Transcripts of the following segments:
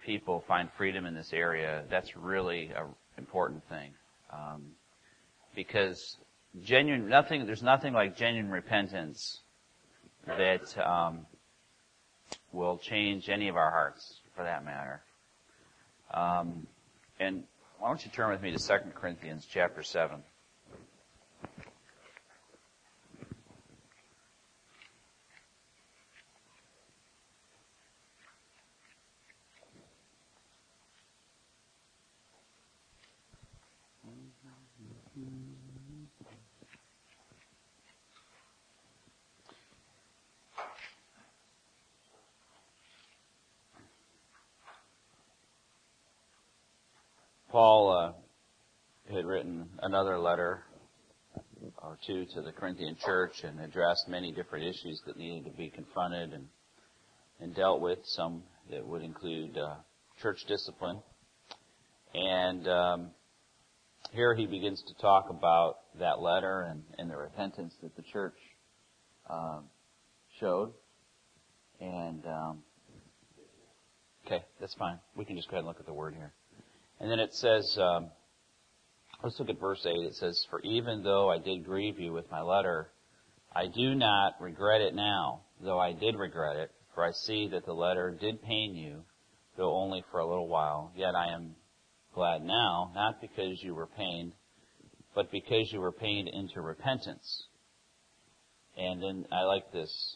people find freedom in this area, that's really an important thing. Because there's nothing like genuine repentance that will change any of our hearts, for that matter. And why don't you turn with me to 2 Corinthians chapter 7. Paul had written another letter or two to the Corinthian church and addressed many different issues that needed to be confronted and dealt with, some that would include church discipline. And here he begins to talk about that letter and the repentance that the church showed. And, okay, that's fine. We can just go ahead and look at the word here. And then it says, let's look at verse 8. It says, "For even though I did grieve you with my letter, I do not regret it now, though I did regret it, for I see that the letter did pain you, though only for a little while. Yet I am glad now, not because you were pained, but because you were pained into repentance." And then I like this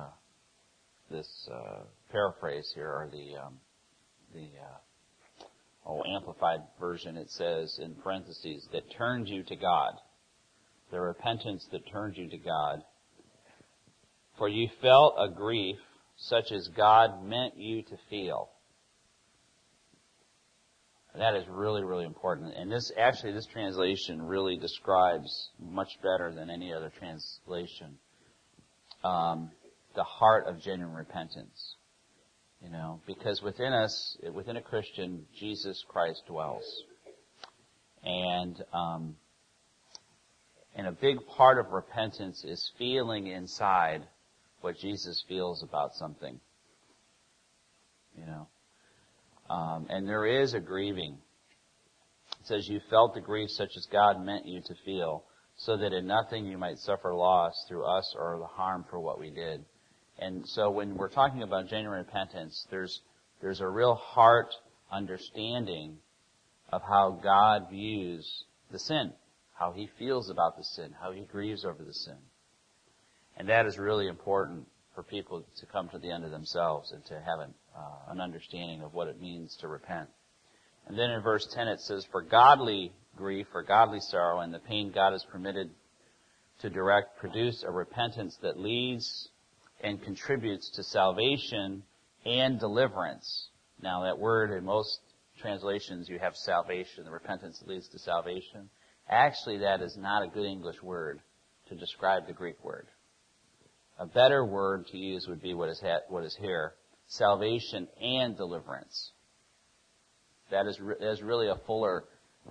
paraphrase here, or the Amplified version. It says in parentheses, that turned you to God. The repentance that turned you to God. "For you felt a grief such as God meant you to feel." That is really, really important. And this translation really describes much better than any other translation the heart of genuine repentance. You know, because within us, within a Christian, Jesus Christ dwells. And a big part of repentance is feeling inside what Jesus feels about something. You know. And there is a grieving. It says, "You felt the grief such as God meant you to feel, so that in nothing you might suffer loss through us or the harm for what we did." And so when we're talking about genuine repentance, there's a real heart understanding of how God views the sin, how He feels about the sin, how He grieves over the sin. And that is really important for people to come to the end of themselves and to have an understanding of what it means to repent. And then in verse 10 it says, "For godly grief or godly sorrow and the pain God has permitted to direct produce a repentance that leads and contributes to salvation and deliverance." Now that word, in most translations you have salvation, the repentance that leads to salvation. Actually, that is not a good English word to describe the Greek word. A better word to use would be what is here, salvation and deliverance. That is really a fuller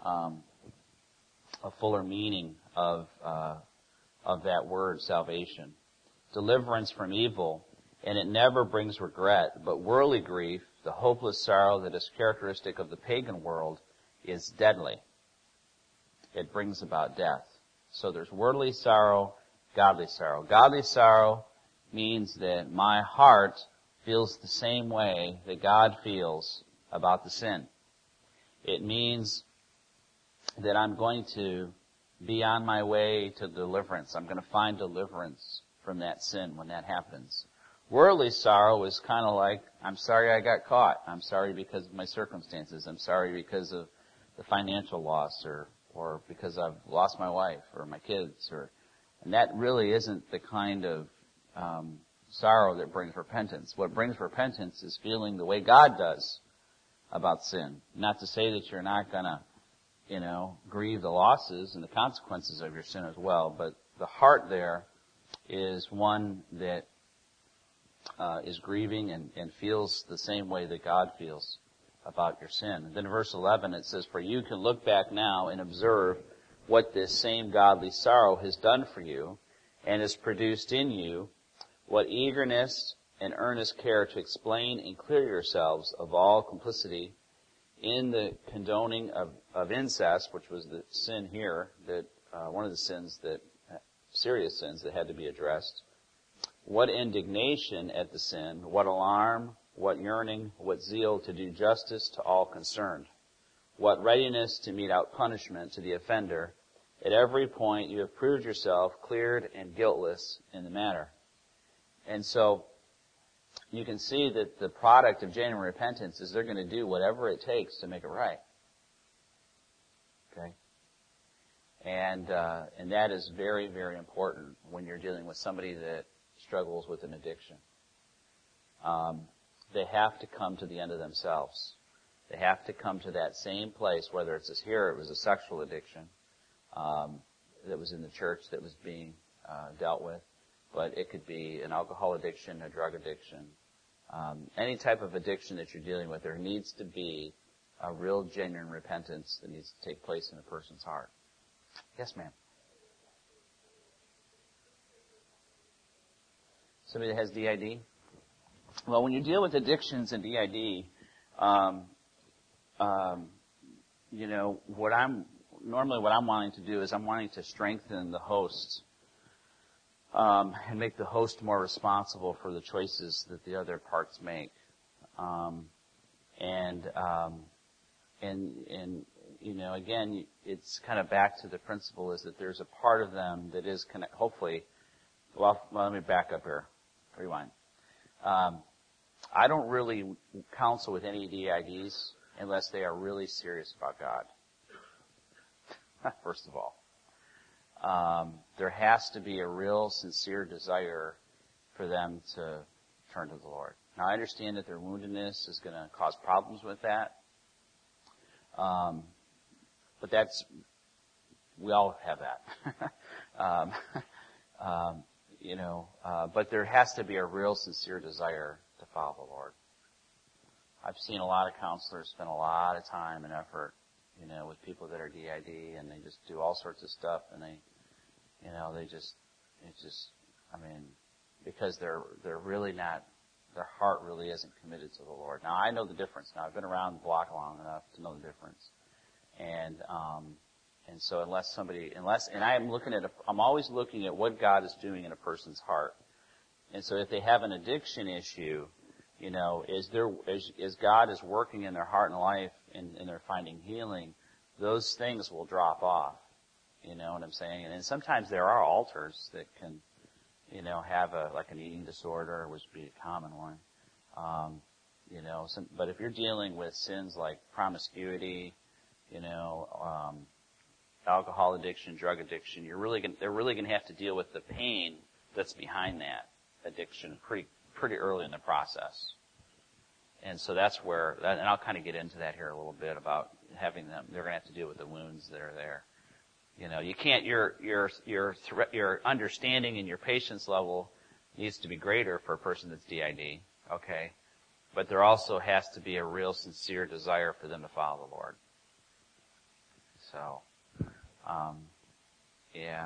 meaning of that word, salvation. Deliverance from evil, and it never brings regret, but worldly grief, the hopeless sorrow that is characteristic of the pagan world, is deadly. It brings about death. So there's worldly sorrow, godly sorrow. Godly sorrow means that my heart feels the same way that God feels about the sin. It means that I'm going to be on my way to deliverance. I'm going to find deliverance from that sin when that happens. Worldly sorrow is kind of like, I'm sorry I got caught. I'm sorry because of my circumstances. I'm sorry because of the financial loss or because I've lost my wife or my kids. And that really isn't the kind of sorrow that brings repentance. What brings repentance is feeling the way God does about sin. Not to say that you're not going to, grieve the losses and the consequences of your sin as well, but the heart there is one that is grieving and feels the same way that God feels about your sin. And then in verse 11 it says, "For you can look back now and observe what this same godly sorrow has done for you and has produced in you, what eagerness and earnest care to explain and clear yourselves of all complicity in the condoning of incest, which was the sin here, that one of the sins that, serious sins that had to be addressed. What indignation at the sin, what alarm, what yearning, what zeal to do justice to all concerned. What readiness to mete out punishment to the offender. At every point you have proved yourself cleared and guiltless in the matter. And so you can see that the product of genuine repentance is they're going to do whatever it takes to make it right. Okay? And that is very, very important when you're dealing with somebody that struggles with an addiction. They have to come to the end of themselves. They have to come to that same place, whether it's here, it was a sexual addiction that was in the church that was being dealt with, but it could be an alcohol addiction, a drug addiction, any type of addiction that you're dealing with. There needs to be a real genuine repentance that needs to take place in a person's heart. Yes, ma'am. Somebody that has DID? Well, when you deal with addictions and DID, what I'm wanting to do is I'm wanting to strengthen the host, and make the host more responsible for the choices that the other parts make. Again, it's kind of back to the principle is that there's a part of them that is hopefully, let me back up here. Rewind. I don't really counsel with any DIDs unless they are really serious about God. First of all. There has to be a real sincere desire for them to turn to the Lord. Now I understand that their woundedness is going to cause problems with that. But we all have that. But there has to be a real sincere desire to follow the Lord. I've seen a lot of counselors spend a lot of time and effort, with people that are DID, and they just do all sorts of stuff, and because they're really not, their heart really isn't committed to the Lord. Now I know the difference. Now I've been around the block long enough to know the difference. And so I'm always looking at what God is doing in a person's heart. And so if they have an addiction issue, as God is working in their heart and life and they're finding healing, those things will drop off. You know what I'm saying? And sometimes there are altars that can, have an eating disorder, which would be a common one. But if you're dealing with sins like promiscuity, alcohol addiction, drug addiction, they're really going to have to deal with the pain that's behind that addiction pretty early in the process. And so that's where, and I'll kind of get into that here a little bit about having them, they're going to have to deal with the wounds that are there. You can't, your understanding and your patience level needs to be greater for a person that's DID, okay? But there also has to be a real sincere desire for them to follow the Lord. So, yeah.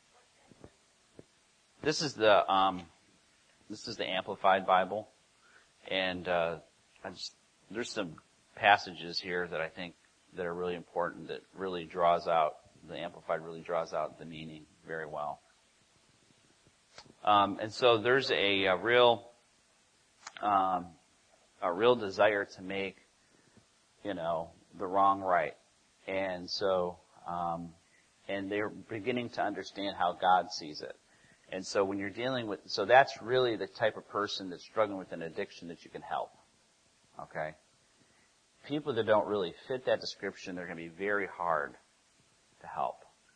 This is the Amplified Bible, and there's some passages here that I think that are really important that really the Amplified really draws out the meaning very well. And so there's a real desire to make, the wrong right. And so, and they're beginning to understand how God sees it. And so when you're so that's really the type of person that's struggling with an addiction that you can help. Okay? People that don't really fit that description, they're going to be very hard to help.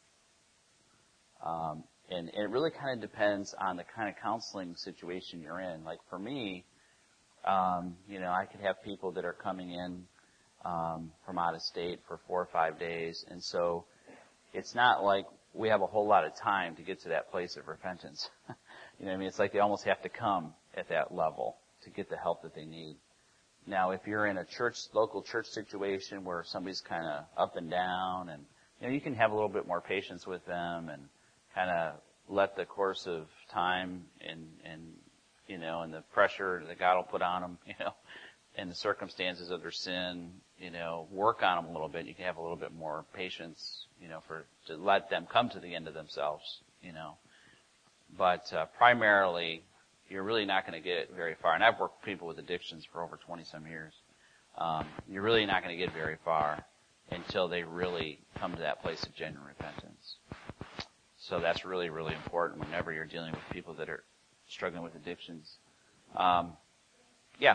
And it really kind of depends on the kind of counseling situation you're in. Like for me, I could have people that are coming in from out of state for 4 or 5 days, and so it's not like we have a whole lot of time to get to that place of repentance. It's like they almost have to come at that level to get the help that they need. Now, if you're in a local church situation where somebody's kind of up and down, and you can have a little bit more patience with them and kind of let the course of time and and the pressure that God will put on them, and the circumstances of their sin, work on them a little bit. You can have a little bit more patience, to let them come to the end of themselves, But primarily, you're really not going to get very far. And I've worked with people with addictions for over 20-some years. You're really not going to get very far until they really come to that place of genuine repentance. So that's really, really important whenever you're dealing with people that are struggling with addictions. Yeah.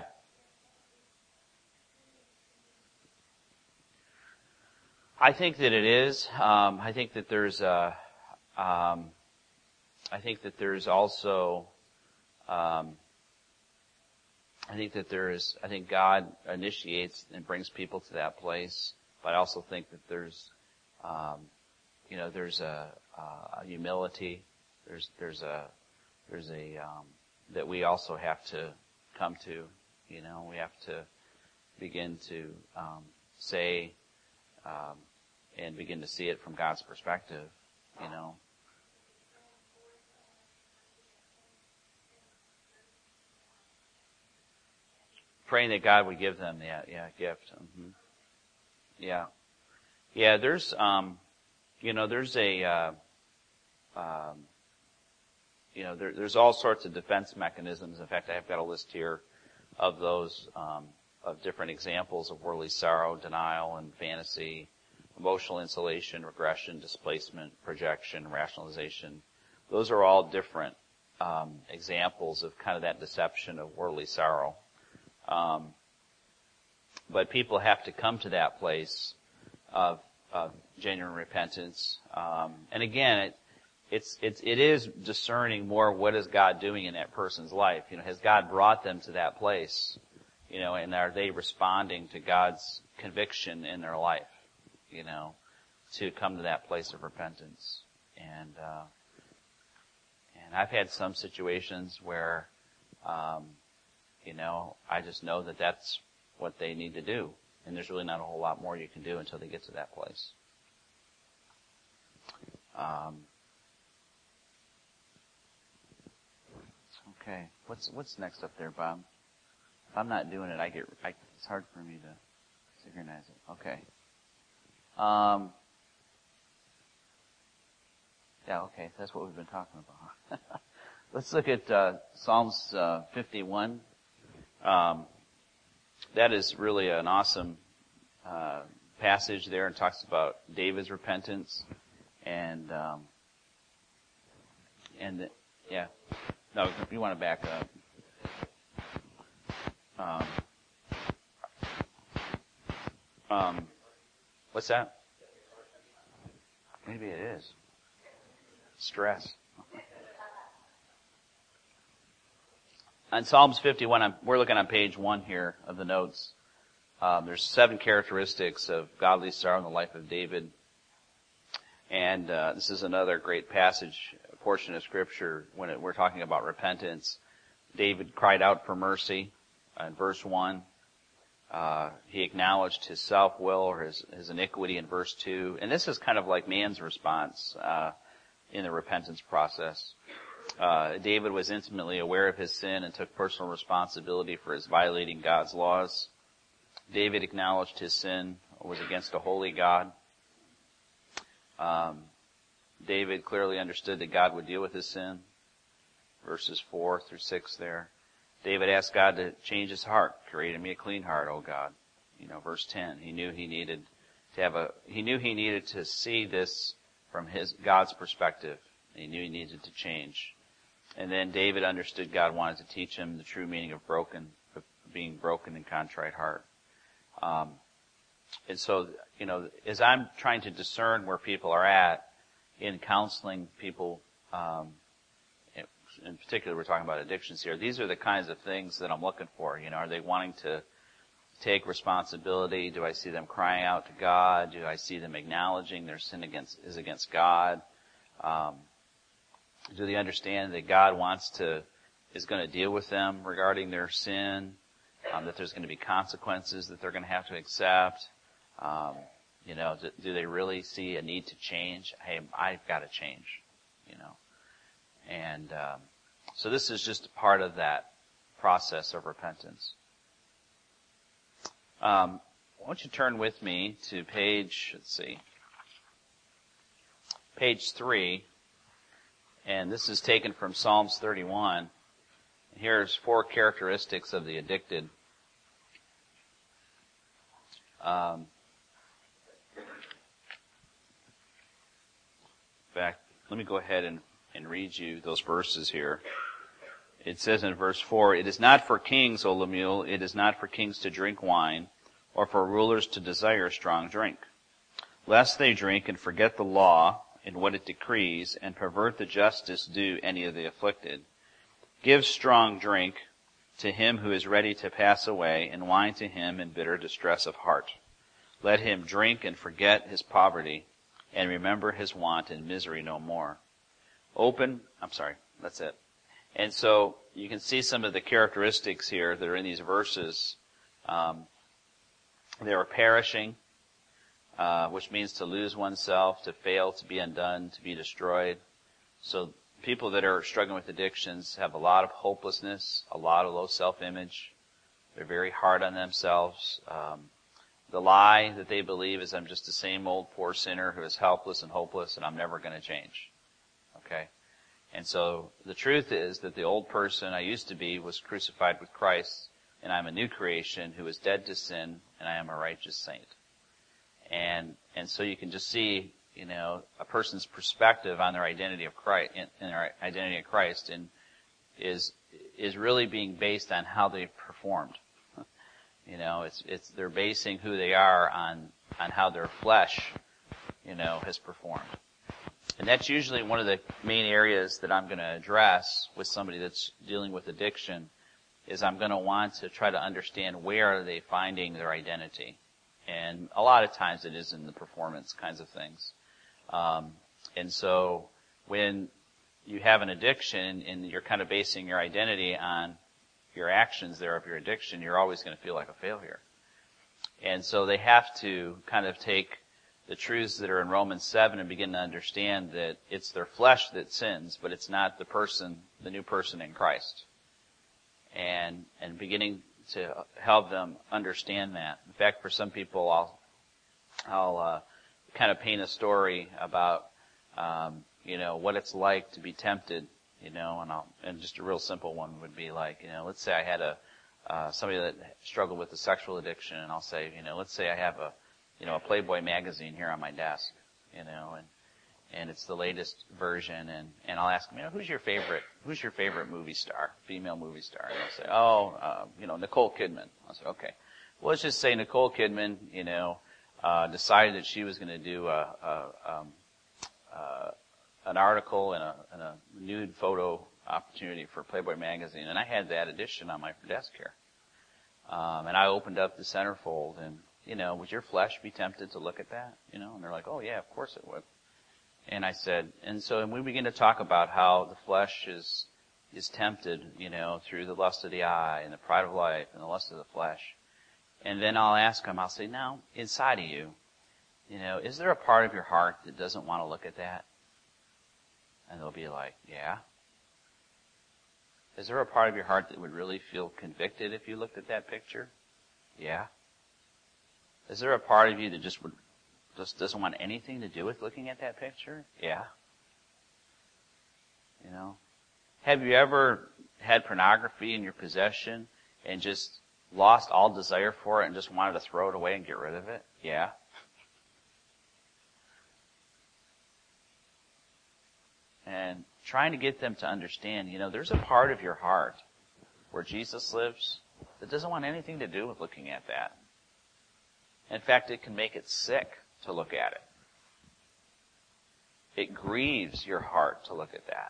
I think that it is. I think that there's also, I think God initiates and brings people to that place, but I also think that there's a humility. There's a that we also have to come to. We have to begin to say and begin to see it from God's perspective. Praying that God would give them that gift. Mm-hmm. Yeah. There's there's all sorts of defense mechanisms. In fact, I've got a list here of those, of different examples of worldly sorrow, denial and fantasy, emotional insulation, regression, displacement, projection, rationalization. Those are all different examples of kind of that deception of worldly sorrow. But people have to come to that place of genuine repentance. And again, it is discerning more what is God doing in that person's life. Has God brought them to that place? And are they responding to God's conviction in their life? To come to that place of repentance. And I've had some situations where, I just know that that's what they need to do. And there's really not a whole lot more you can do until they get to that place. Okay. What's next up there, Bob? If I'm not doing it, it's hard for me to synchronize it. Okay. Yeah, okay. That's what we've been talking about. Let's look at Psalms 51. That is really an awesome passage there, and talks about David's repentance, and yeah. No, if you want to back up. What's that? Maybe it is. Stress. On Psalms 51, we're looking on page 1 here of the notes. There's 7 characteristics of godly sorrow in the life of David. And this is another great passage, portion of Scripture, when we're talking about repentance. David cried out for mercy in verse 1. He acknowledged his self-will or his iniquity in verse 2. And this is kind of like man's response in the repentance process. David was intimately aware of his sin and took personal responsibility for his violating God's laws. David acknowledged his sin was against a holy God. David clearly understood that God would deal with his sin. Verses 4 through 6 there. David asked God to change his heart. Create in me a clean heart, O God. Verse 10. He knew he needed to see this from God's perspective. He knew he needed to change. And then David understood God wanted to teach him the true meaning of being broken and contrite heart. And so, as I'm trying to discern where people are at in counseling people, in particular we're talking about addictions here, these are the kinds of things that I'm looking for. Are they wanting to take responsibility? Do I see them crying out to God? Do I see them acknowledging their sin is against God? Do they understand that God is going to deal with them regarding their sin? That there's going to be consequences that they're going to have to accept? Do they really see a need to change? Hey, I've got to change, And So this is just part of that process of repentance. Why don't you turn with me to page 3, and this is taken from Psalms 31. Here's 4 characteristics of the addicted. In fact, let me go ahead and read you those verses here. It says in verse 4, "It is not for kings, O Lemuel, it is not for kings to drink wine, or for rulers to desire strong drink, lest they drink and forget the law and what it decrees, and pervert the justice due any of the afflicted. Give strong drink to him who is ready to pass away, and wine to him in bitter distress of heart. Let him drink and forget his poverty, and remember his want and misery no more. That's it. And so you can see some of the characteristics here that are in these verses. They are perishing, which means to lose oneself, to fail, to be undone, to be destroyed. So people that are struggling with addictions have a lot of hopelessness, a lot of low self-image. They're very hard on themselves. The lie that they believe is, I'm just the same old poor sinner who is helpless and hopeless, and I'm never going to change. Okay? And so the truth is that the old person I used to be was crucified with Christ, and I'm a new creation who is dead to sin, and I am a righteous saint. And so you can just see, a person's perspective on their identity of Christ, in their identity of Christ, and is really being based on how they performed. They're basing who they are on how their flesh, has performed. And that's usually one of the main areas that I'm going to address with somebody that's dealing with addiction, is I'm going to want to try to understand where are they finding their identity. And a lot of times it is in the performance kinds of things. And so when you have an addiction and you're kind of basing your identity on your actions there of your addiction, you're always going to feel like a failure. And so they have to kind of take the truths that are in Romans 7 and begin to understand that it's their flesh that sins, but it's not the new person in Christ. And beginning to help them understand that. In fact, for some people, I'll kind of paint a story about, what it's like to be tempted, and just a real simple one would be like, let's say I had somebody that struggled with a sexual addiction, and I'll say, let's say I have a Playboy magazine here on my desk, and it's the latest version, and I'll ask them, who's your favorite movie star, female movie star? And they'll say, Nicole Kidman. I'll say, okay. Well, let's just say Nicole Kidman, decided that she was going to do an article and a nude photo opportunity for Playboy magazine, and I had that edition on my desk here. And I opened up the centerfold, and, would your flesh be tempted to look at that? And they're like, oh yeah, of course it would. And I said, and we begin to talk about how the flesh is tempted, through the lust of the eye and the pride of life and the lust of the flesh. And then I'll ask them, I'll say, now, inside of you, is there a part of your heart that doesn't want to look at that? And they'll be like, yeah. Is there a part of your heart that would really feel convicted if you looked at that picture? Yeah. Is there a part of you that just doesn't want anything to do with looking at that picture? Yeah. Have you ever had pornography in your possession and just lost all desire for it and just wanted to throw it away and get rid of it? Yeah. And trying to get them to understand, there's a part of your heart where Jesus lives that doesn't want anything to do with looking at that. In fact, it can make it sick to look at it. It grieves your heart to look at that.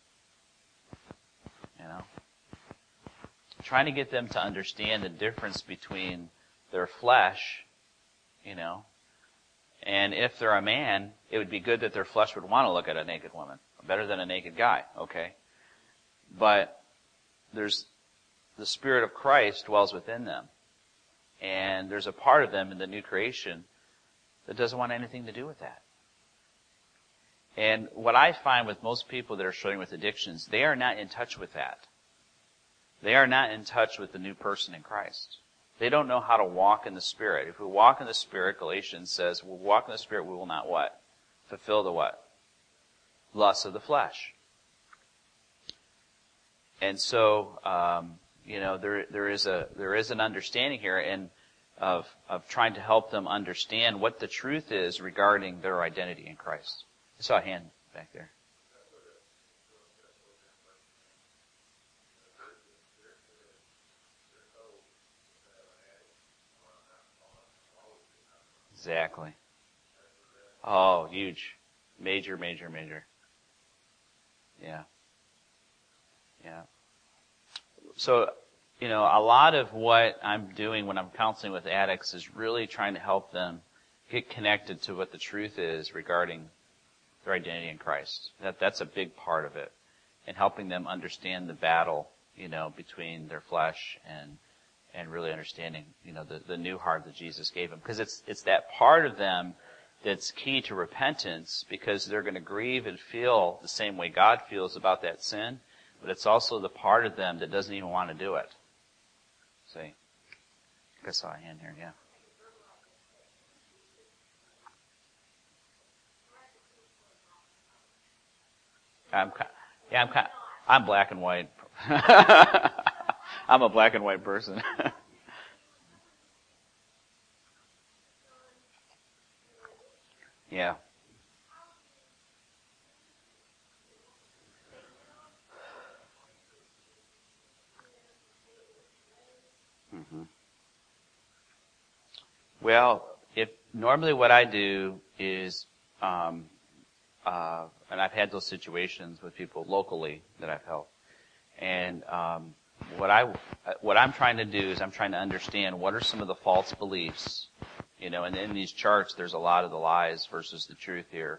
Trying to get them to understand the difference between their flesh, and if they're a man, it would be good that their flesh would want to look at a naked woman. Better than a naked guy, okay? But there's the Spirit of Christ dwells within them. And there's a part of them in the new creation that doesn't want anything to do with that. And what I find with most people that are struggling with addictions, they are not in touch with that. They are not in touch with the new person in Christ. They don't know how to walk in the Spirit. If we walk in the Spirit, Galatians says, we'll walk in the Spirit, we will not what? Fulfill the what? Lust of the flesh. And so, there is an understanding here and of trying to help them understand what the truth is regarding their identity in Christ. I saw a hand back there. Exactly. Oh, huge. Major. Yeah. So, a lot of what I'm doing when I'm counseling with addicts is really trying to help them get connected to what the truth is regarding their identity in Christ. That's a big part of it. And helping them understand the battle, between their flesh and really understanding, the new heart that Jesus gave them. Because it's that part of them that's key to repentance, because they're going to grieve and feel the same way God feels about that sin, but it's also the part of them that doesn't even want to do it. See? I think I saw a hand here, yeah. I'm black and white. I'm a black and white person. Yeah. Mm-hmm. Well, normally what I do is, and I've had those situations with people locally that I've helped, and what I'm trying to do is I'm trying to understand what are some of the false beliefs, and in these charts there's a lot of the lies versus the truth here,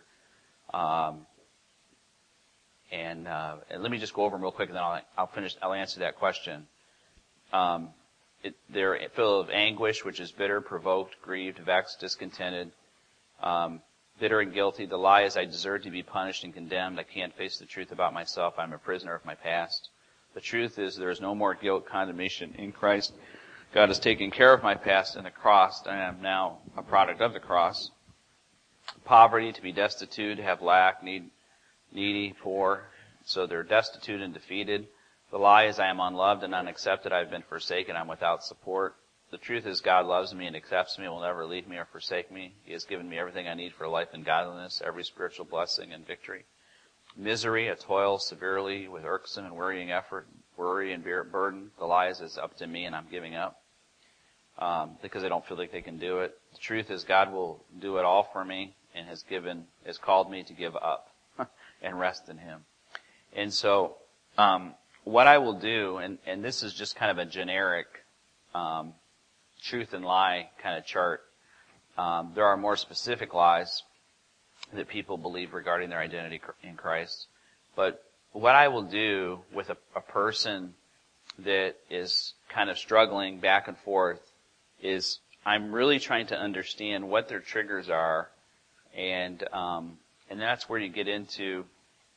and let me just go over them real quick, and then I'll answer that question. They're full of anguish, which is bitter, provoked, grieved, vexed, discontented, bitter and guilty. The lie is I deserve to be punished and condemned. I can't face the truth about myself. I'm a prisoner of my past. The truth is there is no more guilt, condemnation in Christ. God has taken care of my past in the cross, and I am now a product of the cross. Poverty, to be destitute, have lack, needy, poor. So they're destitute and defeated. The lie is I am unloved and unaccepted. I've been forsaken. I'm without support. The truth is God loves me and accepts me, will never leave me or forsake me. He has given me everything I need for life and godliness, every spiritual blessing and victory. Misery, a toil severely with irksome and worrying effort, worry and burden. The lie is it's up to me and I'm giving up because I don't feel like they can do it. The truth is God will do it all for me and has called me to give up and rest in Him. And so, what I will do, and this is just kind of a generic truth and lie kind of chart. There are more specific lies that people believe regarding their identity in Christ. But what I will do with a person that is kind of struggling back and forth is I'm really trying to understand what their triggers are, and that's where you get into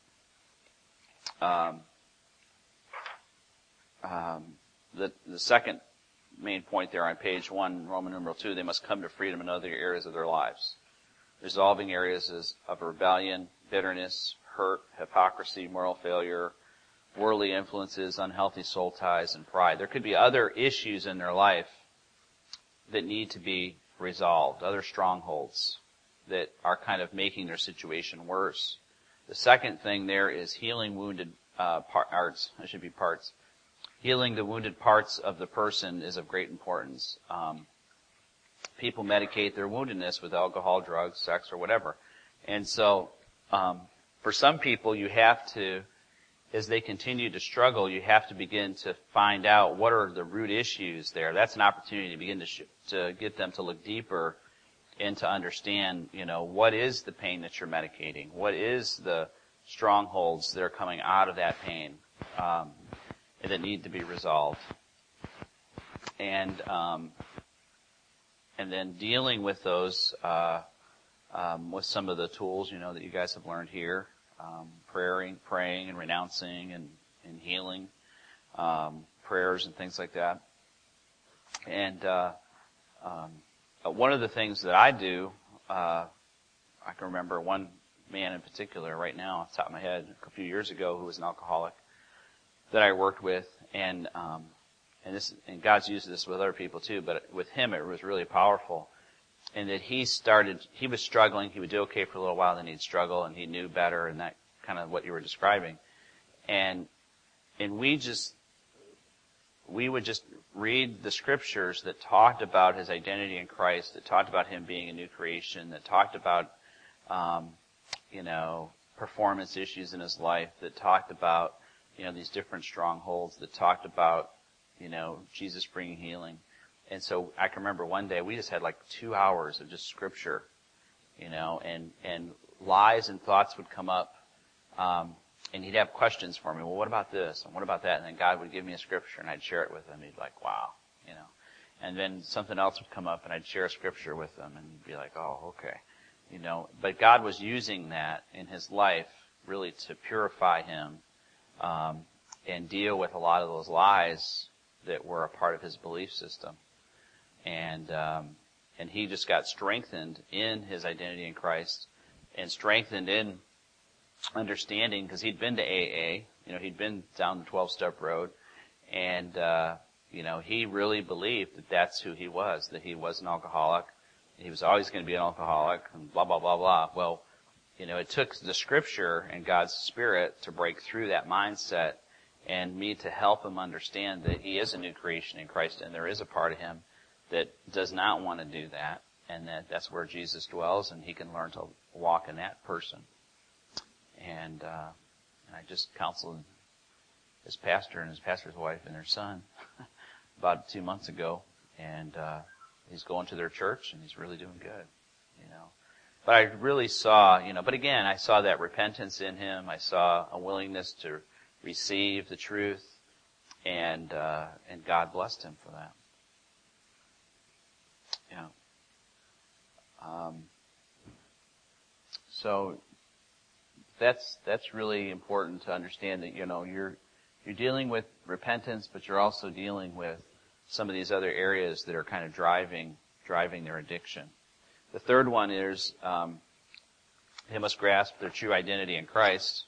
the second main point there on page 1, Roman numeral 2, they must come to freedom in other areas of their lives. Resolving areas of rebellion, bitterness, hurt, hypocrisy, moral failure, worldly influences, unhealthy soul ties, and pride. There could be other issues in their life that need to be resolved, other strongholds that are kind of making their situation worse. The second thing there is healing wounded parts. Healing the wounded parts of the person is of great importance. People medicate their woundedness with alcohol, drugs, sex, or whatever. And so, for some people, you have to, as they continue to struggle, you have to begin to find out what are the root issues there. That's an opportunity to begin to get them to look deeper and to understand, what is the pain that you're medicating? What is the strongholds that are coming out of that pain that need to be resolved? And then dealing with those with some of the tools, that you guys have learned here, praying and renouncing and healing, prayers and things like that. And one of the things that I do, I can remember one man in particular right now off the top of my head a few years ago who was an alcoholic that I worked with, and God's used this with other people too, but with him it was really powerful. And that he was struggling, he would do okay for a little while, then he'd struggle, and he knew better, and that kind of what you were describing. And we would just read the scriptures that talked about his identity in Christ, that talked about him being a new creation, that talked about, performance issues in his life, that talked about, these different strongholds, that talked about, Jesus bringing healing. And so I can remember one day we just had like 2 hours of just scripture, and lies and thoughts would come up, and he'd have questions for me. Well, what about this? And what about that? And then God would give me a scripture and I'd share it with him. He'd be like, wow, And then something else would come up and I'd share a scripture with him and he'd be like, oh, okay. But God was using that in his life really to purify him, and deal with a lot of those lies that were a part of his belief system. And he just got strengthened in his identity in Christ and strengthened in understanding, because he'd been to AA, he'd been down the 12-step road, and, he really believed that that's who he was, that he was an alcoholic, he was always going to be an alcoholic, and blah, blah, blah, blah. Well, it took the scripture and God's Spirit to break through that mindset and me to help him understand that he is a new creation in Christ, and there is a part of him that does not want to do that, and that's where Jesus dwells, and he can learn to walk in that person. And I just counseled his pastor and his pastor's wife and their son about 2 months ago, and he's going to their church, and he's really doing good, But I really saw, but again, I saw that repentance in him. I saw a willingness to receive the truth, and God blessed him for that. So that's really important to understand that, you're dealing with repentance, but you're also dealing with some of these other areas that are kind of driving their addiction. The third one is, they must grasp their true identity in Christ.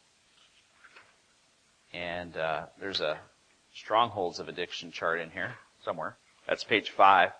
And there's a strongholds of addiction chart in here somewhere. That's page 5.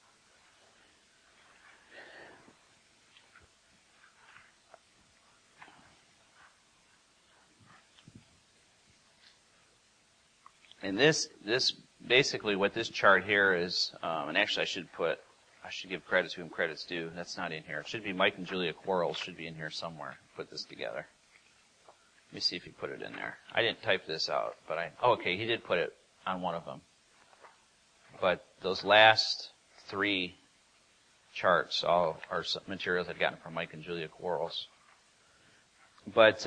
And this basically what this chart here is, and actually I should give credit to whom credit's due. That's not in here. It should be Mike and Julia Quarles should be in here somewhere. Put this together. Let me see if he put it in there. I didn't type this out, but okay, he did put it on one of them. But those last 3 charts all are materials I'd gotten from Mike and Julia Quarles. But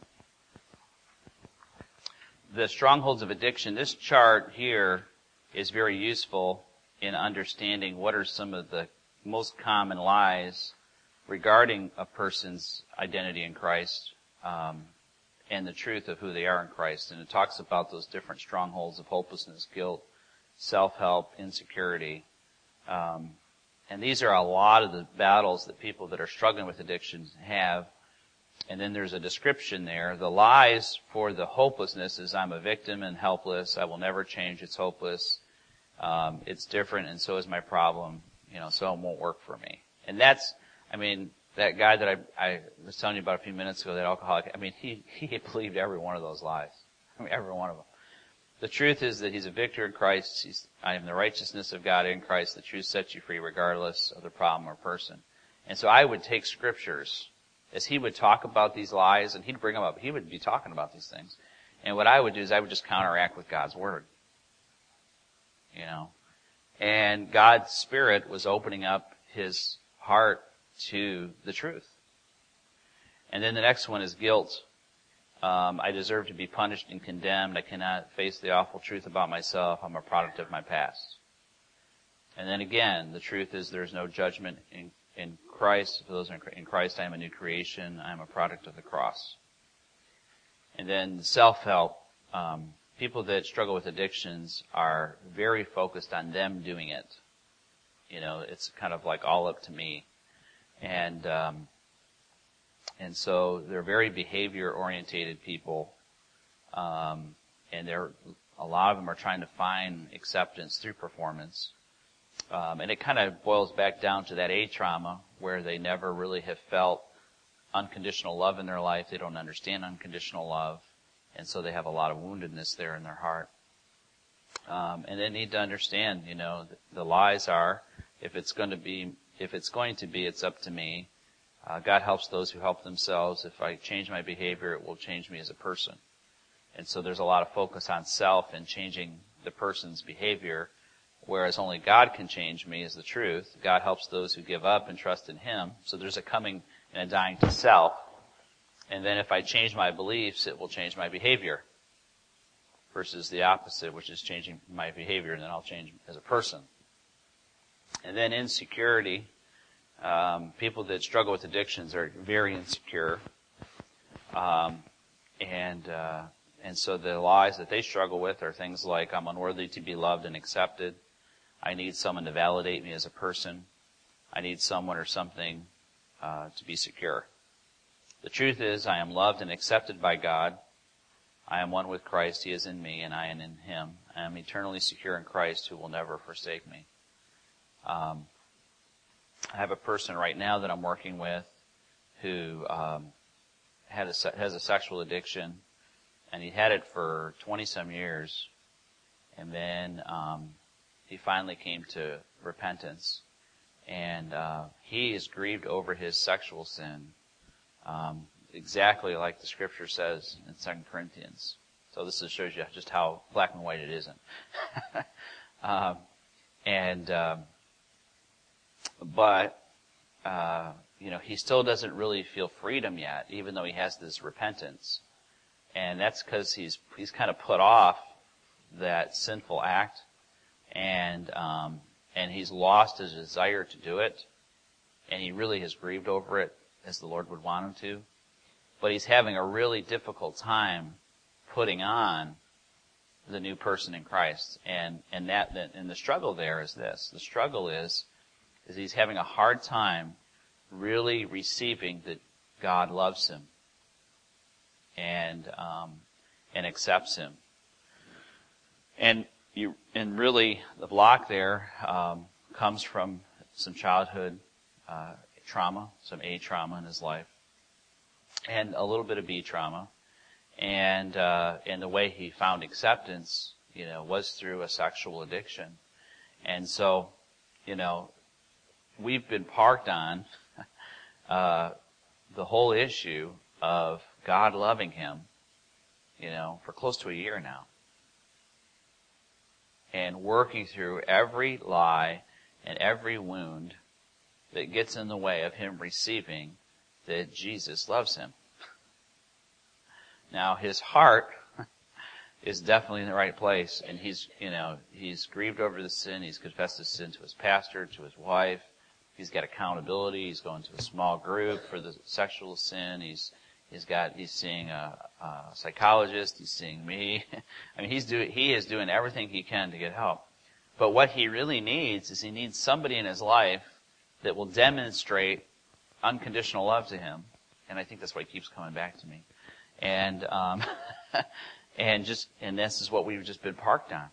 the strongholds of addiction, this chart here is very useful in understanding what are some of the most common lies regarding a person's identity in Christ, and the truth of who they are in Christ. And it talks about those different strongholds of hopelessness, guilt, self-help, insecurity. And these are a lot of the battles that people that are struggling with addictions have. And then there's a description there. The lies for the hopelessness is I'm a victim and helpless. I will never change. It's hopeless. It's different, and so is my problem. So it won't work for me. And that's, that guy that I was telling you about a few minutes ago, that alcoholic, he believed every one of those lies. Every one of them. The truth is that he's a victor in Christ. I am the righteousness of God in Christ. The truth sets you free regardless of the problem or person. And so I would take scriptures as he would talk about these lies, and he'd bring them up. He would be talking about these things. And what I would do is I would just counteract with God's Word. And God's Spirit was opening up his heart to the truth. And then the next one is guilt. I deserve to be punished and condemned. I cannot face the awful truth about myself. I'm a product of my past. And then again, the truth is there's no judgment in Christ, for those in Christ, I am a new creation. I am a product of the cross. And then self-help. People that struggle with addictions are very focused on them doing it. It's kind of like all up to me. And so they're very behavior-orientated people. And a lot of them are trying to find acceptance through performance. And it kind of boils back down to that A trauma, where they never really have felt unconditional love in their life. They don't understand unconditional love. And so they have a lot of woundedness there in their heart. And they need to understand, the lies are, if it's going to be, it's up to me. God helps those who help themselves. If I change my behavior, it will change me as a person. And so there's a lot of focus on self and changing the person's behavior, whereas only God can change me is the truth. God helps those who give up and trust in Him. So there's a coming and a dying to self. And then if I change my beliefs, it will change my behavior. Versus the opposite, which is changing my behavior, and then I'll change as a person. And then insecurity. People that struggle with addictions are very insecure. And so the lies that they struggle with are things like, I'm unworthy to be loved and accepted. I need someone to validate me as a person. I need someone or something to be secure. The truth is, I am loved and accepted by God. I am one with Christ. He is in me, and I am in Him. I am eternally secure in Christ, who will never forsake me. I have a person right now that I'm working with who has a sexual addiction, and he had it for 20-some years, and then he finally came to repentance, and he is grieved over his sexual sin, exactly like the Scripture says in 2 Corinthians. So this shows you just how black and white it isn't. But he still doesn't really feel freedom yet, even though he has this repentance. And that's because he's kind of put off that sinful act, and he's lost his desire to do it, and he really has grieved over it as the Lord would want him to. But he's having a really difficult time putting on the new person in Christ. And the struggle there is this. The struggle is he's having a hard time really receiving that God loves him and accepts him. And really the block there comes from some childhood trauma, some A trauma in his life, and a little bit of B trauma. And the way he found acceptance, was through a sexual addiction. And so, we've been parked on the whole issue of God loving him, for close to a year now. And working through every lie and every wound that gets in the way of him receiving that Jesus loves him. Now, his heart is definitely in the right place, and he's grieved over the sin. He's confessed his sin to his pastor, to his wife. He's got accountability. He's going to a small group for the sexual sin. He's seeing a psychologist. He's seeing me. I mean, he is doing everything he can to get help. But what he really needs is he needs somebody in his life that will demonstrate unconditional love to him. And I think that's why he keeps coming back to me. And and this is what we've just been parked on,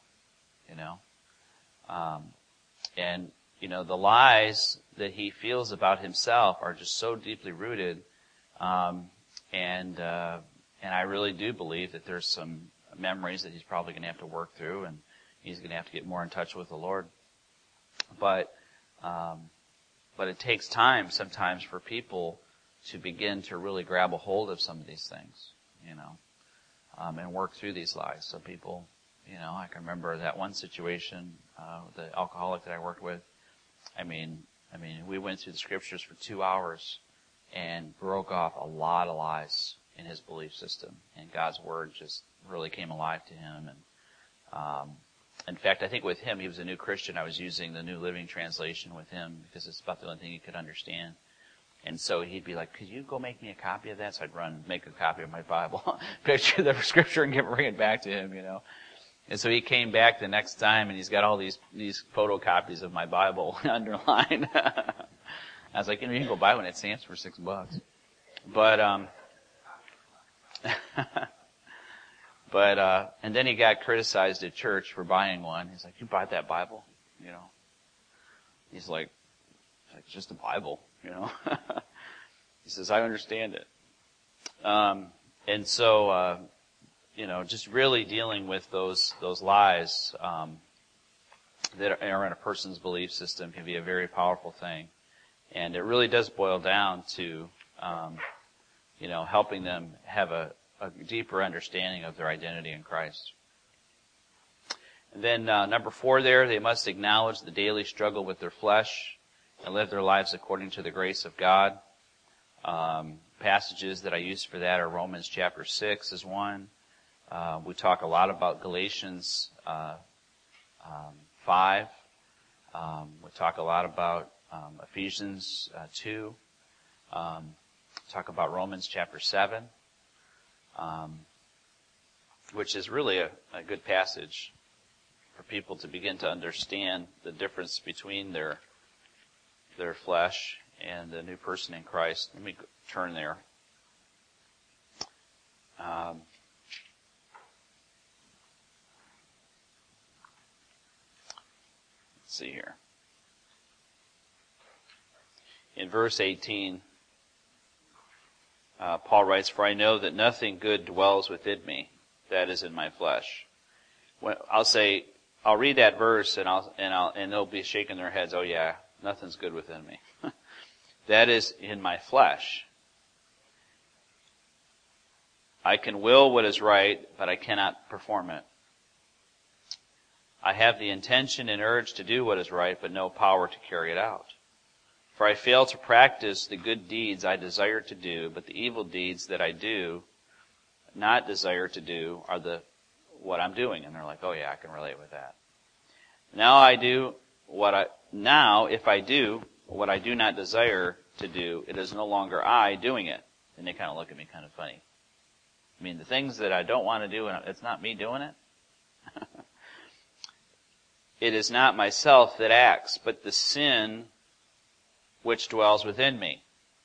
and the lies that he feels about himself are just so deeply rooted, and I really do believe that there's some memories that he's probably going to have to work through, and he's going to have to get more in touch with the Lord. But it takes time sometimes for people to begin to really grab a hold of some of these things, and work through these lies. So people, I can remember that one situation, the alcoholic that I worked with. I mean, we went through the Scriptures for 2 hours and broke off a lot of lies in his belief system, and God's Word just really came alive to him. And in fact, I think with him, he was a new Christian. I was using the New Living Translation with him because it's about the only thing he could understand. And so he'd be like, could you go make me a copy of that? So I'd run, make a copy of my Bible, picture the scripture and bring it back to him, And so he came back the next time and he's got all these photocopies of my Bible underlined. I was like, you can go buy one at Sam's for $6. But, and then he got criticized at church for buying one. He's like, you bought that Bible? He's like, it's just a Bible, He says, I understand it. And so, just really dealing with those lies, that are in a person's belief system can be a very powerful thing. And it really does boil down to, helping them have a deeper understanding of their identity in Christ. And then, number 4 there, they must acknowledge the daily struggle with their flesh and live their lives according to the grace of God. Passages that I use for that are Romans chapter 6 is one. We talk a lot about Galatians 5. We talk a lot about Ephesians 2. Talk about Romans chapter 7, which is really a good passage for people to begin to understand the difference between their flesh and the new person in Christ. Let me turn there. Let's see here. In verse 18, Paul writes, "For I know that nothing good dwells within me, that is in my flesh." I'll read that verse and they'll be shaking their heads. Oh yeah, nothing's good within me. That is in my flesh. I can will what is right, but I cannot perform it. I have the intention and urge to do what is right, but no power to carry it out. For I fail to practice the good deeds I desire to do, but the evil deeds that I do not desire to do are what I'm doing. And they're like, oh yeah, I can relate with that. Now if I do what I do not desire to do, it is no longer I doing it. And they kind of look at me kind of funny. I mean, the things that I don't want to do, it's not me doing it. It is not myself that acts, but the sin which dwells within me.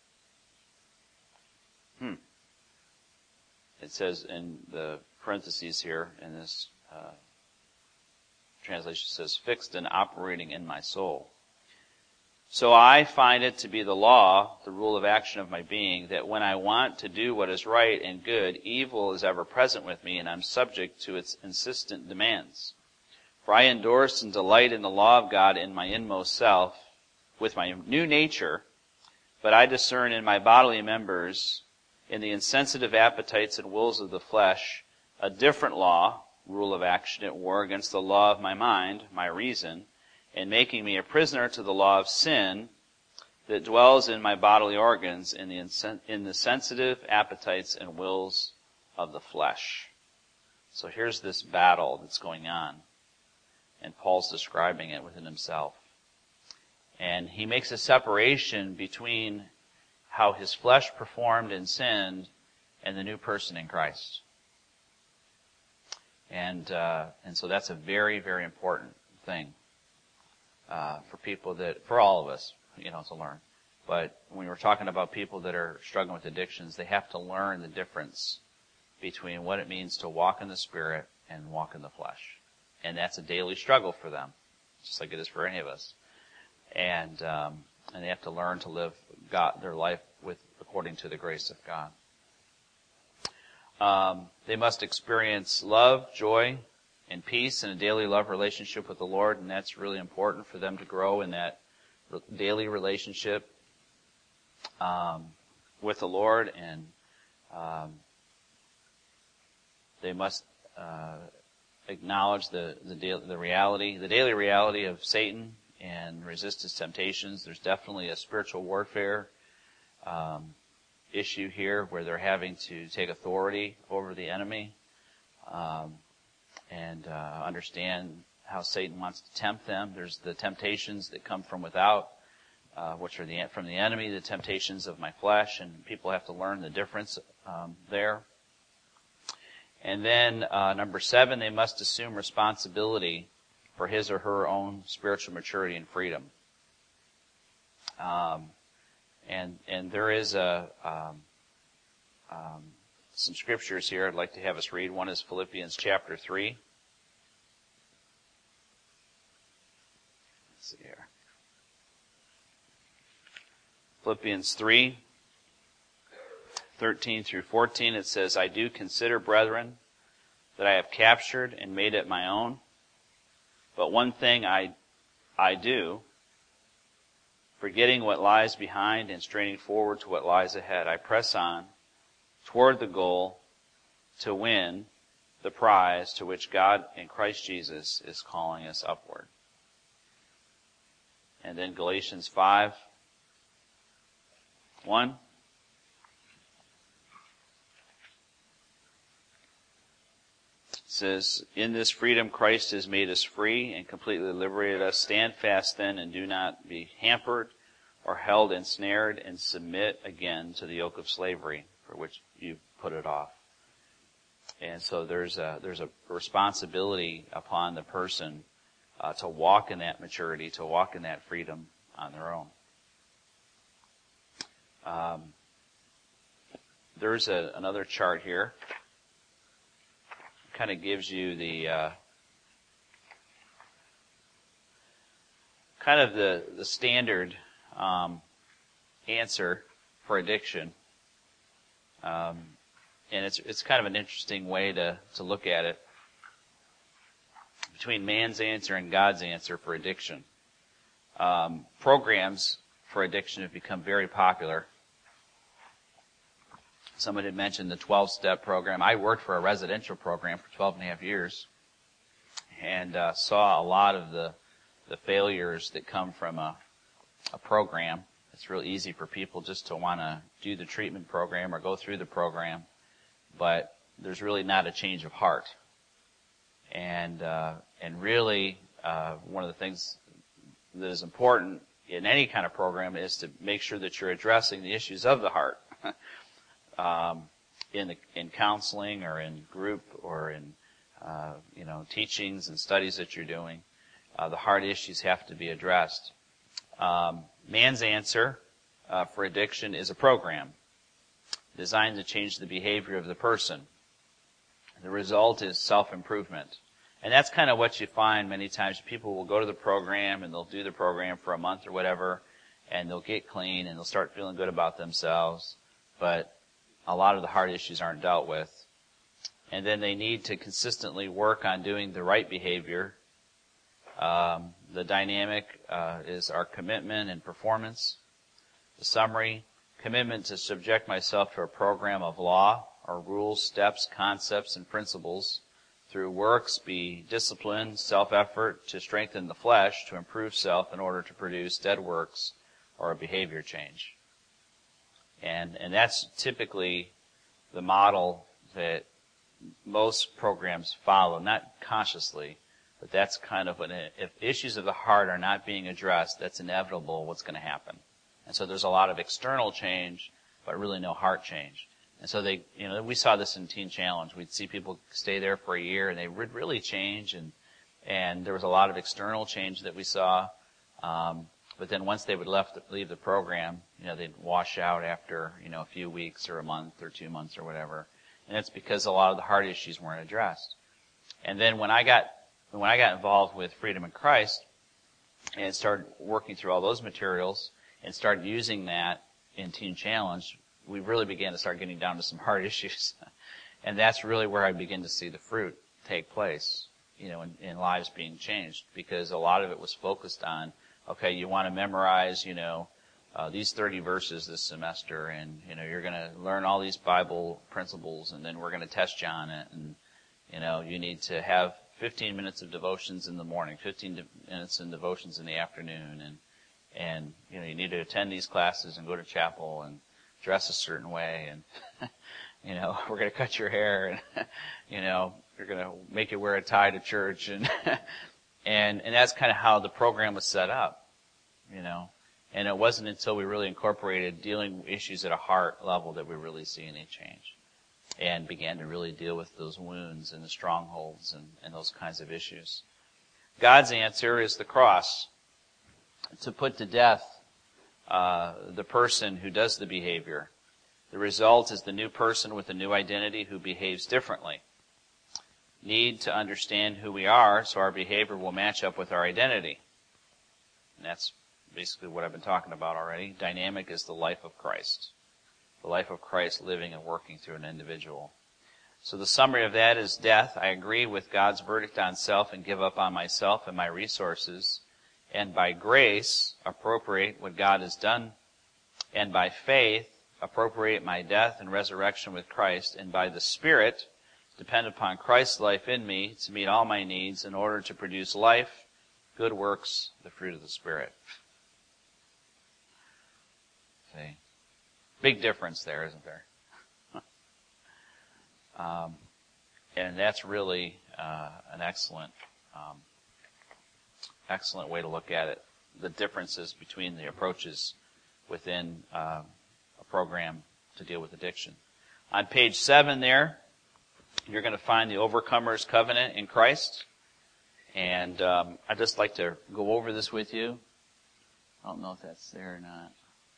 It says in the parentheses here, in this translation, says, fixed and operating in my soul. So I find it to be the law, the rule of action of my being, that when I want to do what is right and good, evil is ever present with me, and I'm subject to its insistent demands. For I endorse and delight in the law of God in my inmost self, with my new nature, but I discern in my bodily members, in the insensitive appetites and wills of the flesh, a different law, rule of action at war against the law of my mind, my reason, and making me a prisoner to the law of sin that dwells in my bodily organs in the sensitive appetites and wills of the flesh. So here's this battle that's going on, and Paul's describing it within himself. And he makes a separation between how his flesh performed and sinned and the new person in Christ. And so that's a very, very important thing for all of us, to learn. But when we're talking about people that are struggling with addictions, they have to learn the difference between what it means to walk in the Spirit and walk in the flesh. And that's a daily struggle for them, just like it is for any of us. And they have to learn to live their life according to the grace of God. They must experience love, joy, and peace in a daily love relationship with the Lord, and that's really important for them to grow in that daily relationship with the Lord. And they must acknowledge the daily reality of Satan and resist his temptations. There's definitely a spiritual warfare issue here where they're having to take authority over the enemy and understand how Satan wants to tempt them. There's the temptations that come from without, which are from the enemy, the temptations of my flesh, and people have to learn the difference there. And then number 7, they must assume responsibility for his or her own spiritual maturity and freedom. And there is some scriptures here I'd like to have us read. One is Philippians chapter 3. Let's see here. Philippians 3, 13 through 14, it says, I do consider, brethren, that I have captured and made it my own. But one thing I do, forgetting what lies behind and straining forward to what lies ahead, I press on toward the goal to win the prize to which God in Christ Jesus is calling us upward. And then Galatians 5:1. It says, in this freedom Christ has made us free and completely liberated us. Stand fast then and do not be hampered or held ensnared, and submit again to the yoke of slavery for which you put it off. And so there's a responsibility upon the person to walk in that maturity, to walk in that freedom on their own. There's another chart here. Kind of gives you the kind of the standard answer for addiction, and it's kind of an interesting way to look at it, between man's answer and God's answer for addiction. Programs for addiction have become very popular. Someone had mentioned the 12-step program. I worked for a residential program for 12 and a half years and saw a lot of the failures that come from a program. It's real easy for people just to want to do the treatment program or go through the program, but there's really not a change of heart. And really, one of the things that is important in any kind of program is to make sure that you're addressing the issues of the heart. In counseling or in group or in teachings and studies that you're doing, the heart issues have to be addressed. Man's answer for addiction is a program designed to change the behavior of the person. The result is self-improvement. And that's kind of what you find many times. People will go to the program and they'll do the program for a month or whatever, and they'll get clean and they'll start feeling good about themselves. But a lot of the heart issues aren't dealt with. And then they need to consistently work on doing the right behavior. The dynamic is our commitment and performance. The summary, commitment to subject myself to a program of law or rules, steps, concepts, and principles. Through works, be discipline, self-effort to strengthen the flesh, to improve self in order to produce dead works or a behavior change. And that's typically the model that most programs follow, not consciously, but that's kind of if issues of the heart are not being addressed, that's inevitable what's going to happen. And so there's a lot of external change, but really no heart change. And so we saw this in Teen Challenge. We'd see people stay there for a year and they would really change, and there was a lot of external change that we saw. But then once they would leave the program, they'd wash out after, a few weeks or a month or 2 months or whatever. And that's because a lot of the heart issues weren't addressed. And then when I got involved with Freedom in Christ and started working through all those materials and started using that in Teen Challenge, we really began to start getting down to some heart issues. And that's really where I began to see the fruit take place, in lives being changed, because a lot of it was focused on, okay, you want to memorize, these 30 verses this semester, and, you're going to learn all these Bible principles, and then we're going to test you on it, and, you need to have 15 minutes of devotions in the morning, 15 minutes in devotions in the afternoon, and you need to attend these classes and go to chapel and dress a certain way, and, we're going to cut your hair, and, you're going to make you wear a tie to church, and, and that's kind of how the program was set up, And it wasn't until we really incorporated dealing with issues at a heart level that we really see any change and began to really deal with those wounds and the strongholds and those kinds of issues. God's answer is the cross, to put to death the person who does the behavior. The result is the new person with a new identity who behaves differently. Need to understand who we are so our behavior will match up with our identity. And that's basically what I've been talking about already. Dynamic is the life of Christ. The life of Christ living and working through an individual. So the summary of that is death. I agree with God's verdict on self and give up on myself and my resources. And by grace, appropriate what God has done. And by faith, appropriate my death and resurrection with Christ. And by the Spirit, depend upon Christ's life in me to meet all my needs in order to produce life, good works, the fruit of the Spirit. See? Big difference there, isn't there? And that's really an excellent way to look at it. The differences between the approaches within a program to deal with addiction. On page 7 there, you're going to find the Overcomer's Covenant in Christ. And I'd just like to go over this with you. I don't know if that's there or not.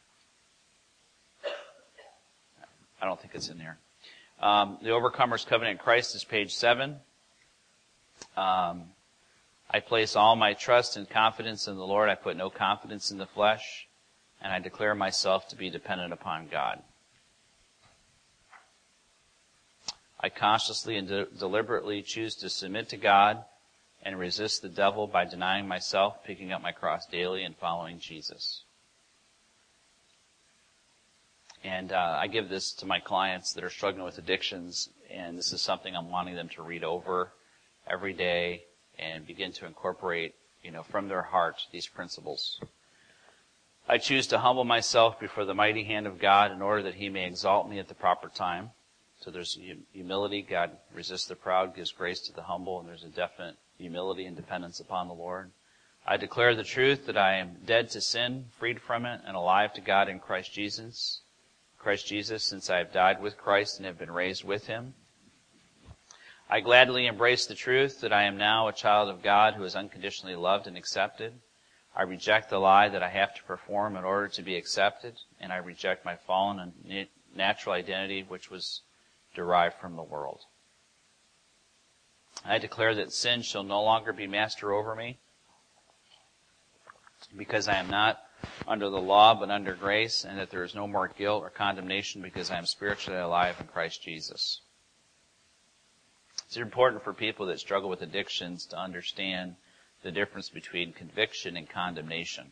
I don't think it's in there. The Overcomer's Covenant in Christ is page 7. I place all my trust and confidence in the Lord. I put no confidence in the flesh. And I declare myself to be dependent upon God. I consciously and deliberately choose to submit to God and resist the devil by denying myself, picking up my cross daily, and following Jesus. And I give this to my clients that are struggling with addictions, and this is something I'm wanting them to read over every day and begin to incorporate, from their heart these principles. I choose to humble myself before the mighty hand of God in order that He may exalt me at the proper time. So there's humility. God resists the proud, gives grace to the humble, and there's a definite humility and dependence upon the Lord. I declare the truth that I am dead to sin, freed from it, and alive to God in Christ Jesus. Since I have died with Christ and have been raised with Him. I gladly embrace the truth that I am now a child of God who is unconditionally loved and accepted. I reject the lie that I have to perform in order to be accepted, and I reject my fallen and natural identity, which was derived from the world. I declare that sin shall no longer be master over me, because I am not under the law but under grace, and that there is no more guilt or condemnation because I am spiritually alive in Christ Jesus. It's important for people that struggle with addictions to understand the difference between conviction and condemnation.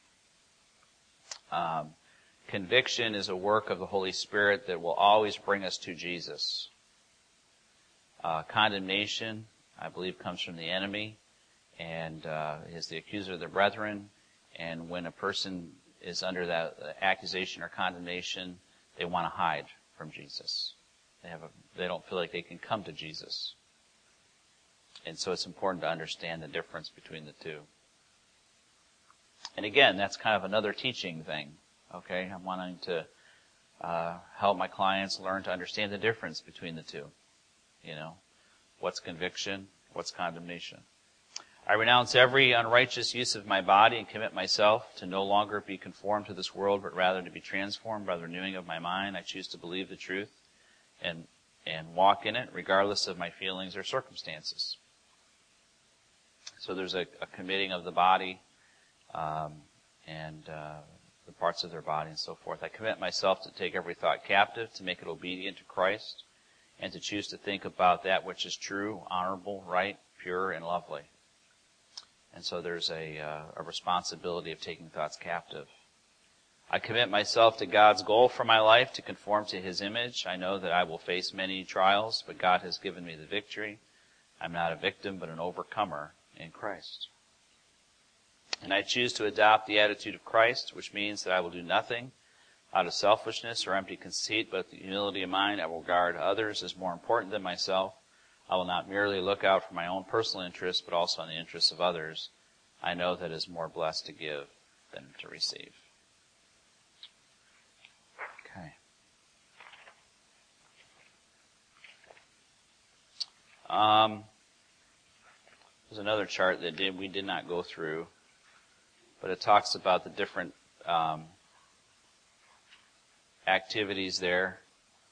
Conviction is a work of the Holy Spirit that will always bring us to Jesus. Condemnation, I believe, comes from the enemy and is the accuser of the brethren. And when a person is under that accusation or condemnation, they want to hide from Jesus. They don't feel like they can come to Jesus. And so it's important to understand the difference between the two. And again, that's kind of another teaching thing. Okay, I'm wanting to help my clients learn to understand the difference between the two. What's conviction, what's condemnation. I renounce every unrighteous use of my body and commit myself to no longer be conformed to this world, but rather to be transformed by the renewing of my mind. I choose to believe the truth and walk in it, regardless of my feelings or circumstances. So there's a committing of the body and the parts of their body and so forth. I commit myself to take every thought captive, to make it obedient to Christ, and to choose to think about that which is true, honorable, right, pure, and lovely. And so there's a responsibility of taking thoughts captive. I commit myself to God's goal for my life, to conform to His image. I know that I will face many trials, but God has given me the victory. I'm not a victim, but an overcomer in Christ. And I choose to adopt the attitude of Christ, which means that I will do nothing out of selfishness or empty conceit, but with the humility of mind, I will regard others as more important than myself. I will not merely look out for my own personal interests, but also in the interests of others. I know that it is more blessed to give than to receive. another chart that we did not go through, but it talks about the different activities there.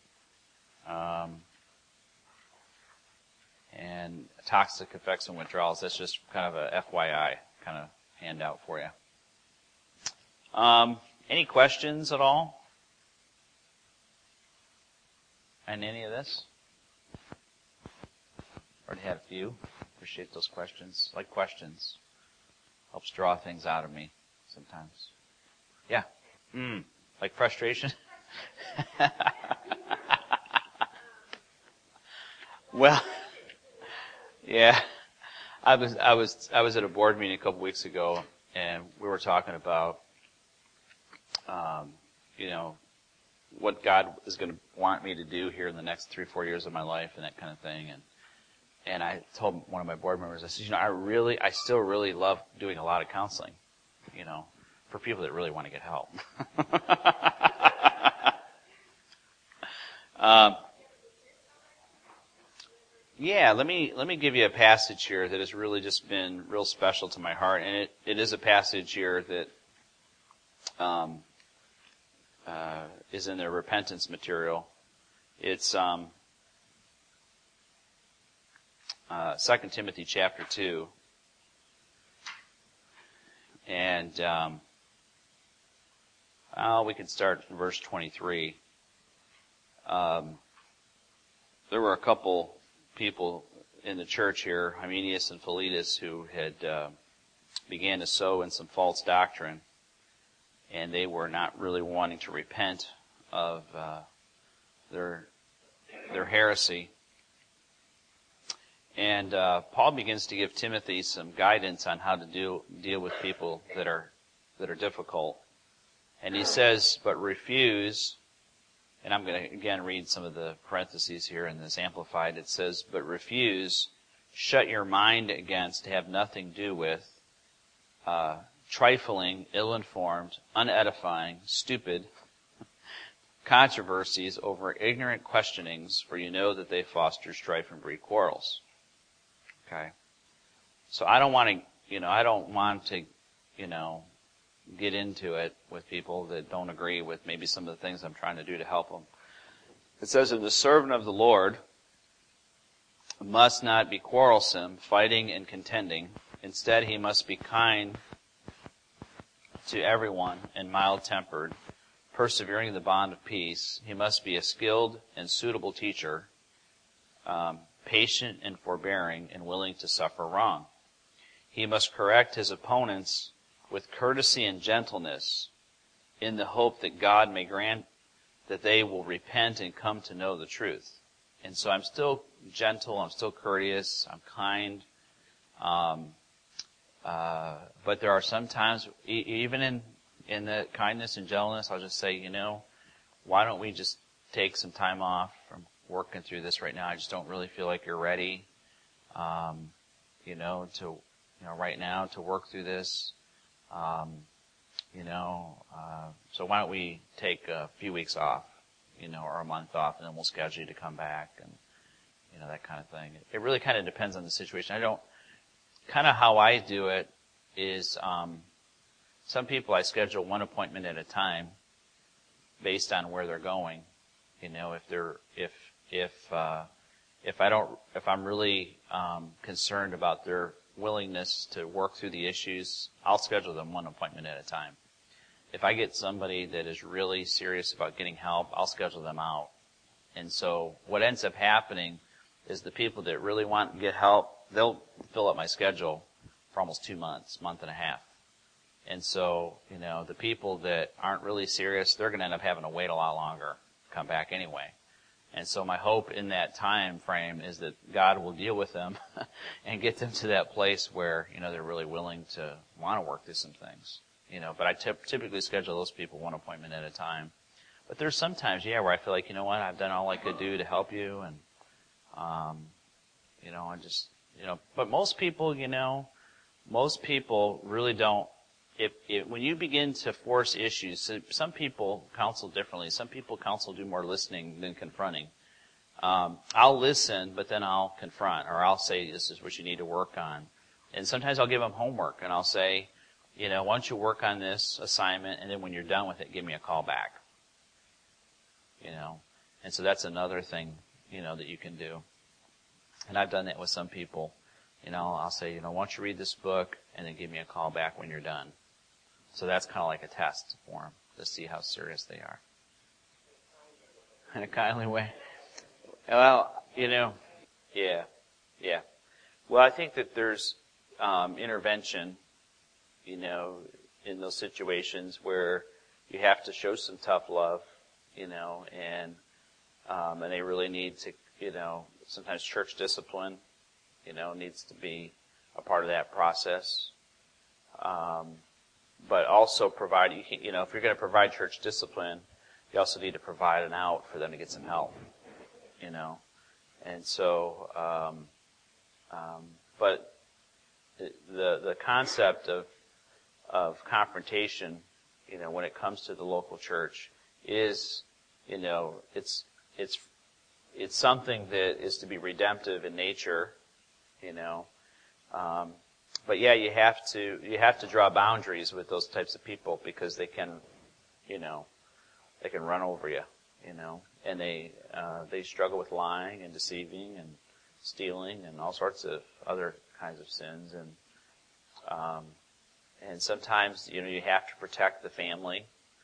And toxic effects and withdrawals. That's just kind of a FYI kind of handout for you. Any questions at all on any of this? Already had a few. Appreciate those questions. Like questions. Helps draw things out of me sometimes. Yeah. Like frustration? Well, yeah. I was at a board meeting a couple weeks ago, and we were talking about what God is going to want me to do here in the next 3-4 years of my life and that kind of thing. And I told one of my board members, I said, I still really love doing a lot of counseling, for people that really want to get help. Yeah, let me give you a passage here that has really just been real special to my heart, and it is a passage here that is in the repentance material. It's 2 Timothy chapter 2, and we can start in verse 23. There were a couple people in the church here, Hymenaeus and Philetus, who had began to sow in some false doctrine, and they were not really wanting to repent of their heresy. And Paul begins to give Timothy some guidance on how to deal with people that are difficult. And he says, but refuse. And I'm going to again read some of the parentheses here in this Amplified. It says, but refuse, shut your mind against, have nothing to do with, trifling, ill-informed, unedifying, stupid controversies over ignorant questionings, for you know that they foster strife and breed quarrels. Okay? So I don't want to, get into it with people that don't agree with maybe some of the things I'm trying to do to help them. It says, and the servant of the Lord must not be quarrelsome, fighting and contending. Instead, he must be kind to everyone and mild-tempered, persevering in the bond of peace. He must be a skilled and suitable teacher, patient and forbearing, and willing to suffer wrong. He must correct his opponents with courtesy and gentleness, in the hope that God may grant that they will repent and come to know the truth. And so I'm still gentle, I'm still courteous, I'm kind, but there are some times, even in the kindness and gentleness, I'll just say, why don't we just take some time off from working through this right now? I just don't really feel like you're ready, right now to work through this. So why don't we take a few weeks off, or a month off, and then we'll schedule you to come back, and, that kind of thing. It really kind of depends on the situation. How I do it is, some people I schedule one appointment at a time based on where they're going. If I'm really, concerned about their willingness to work through the issues, I'll schedule them one appointment at a time. If I get somebody that is really serious about getting help, I'll schedule them out. And so what ends up happening is the people that really want to get help, they'll fill up my schedule for almost 2 months, month and a half. And so, the people that aren't really serious, they're going to end up having to wait a lot longer to come back anyway. And so my hope in that time frame is that God will deal with them and get them to that place where, they're really willing to want to work through some things. But I typically schedule those people one appointment at a time. But there's sometimes, where I feel like, I've done all I could do to help you, and, but most people really don't. When you begin to force issues, some people counsel differently. Some people do more listening than confronting. I'll listen, but then I'll confront, or I'll say, this is what you need to work on. And sometimes I'll give them homework, and I'll say, why don't you work on this assignment, and then when you're done with it, give me a call back. And so that's another thing, that you can do. And I've done that with some people. I'll say, why don't you read this book, and then give me a call back when you're done. So that's kind of like a test for them to see how serious they are. In a kindly way. Well, yeah. Well, I think that there's intervention, in those situations where you have to show some tough love, and they really need to, sometimes church discipline, needs to be a part of that process. But also provide, if you're going to provide church discipline, you also need to provide an out for them to get some help, And so, but the concept of confrontation, when it comes to the local church is, it's something that is to be redemptive in nature, but yeah, you have to draw boundaries with those types of people because they can run over you, and they struggle with lying and deceiving and stealing and all sorts of other kinds of sins, and sometimes, you have to protect the family.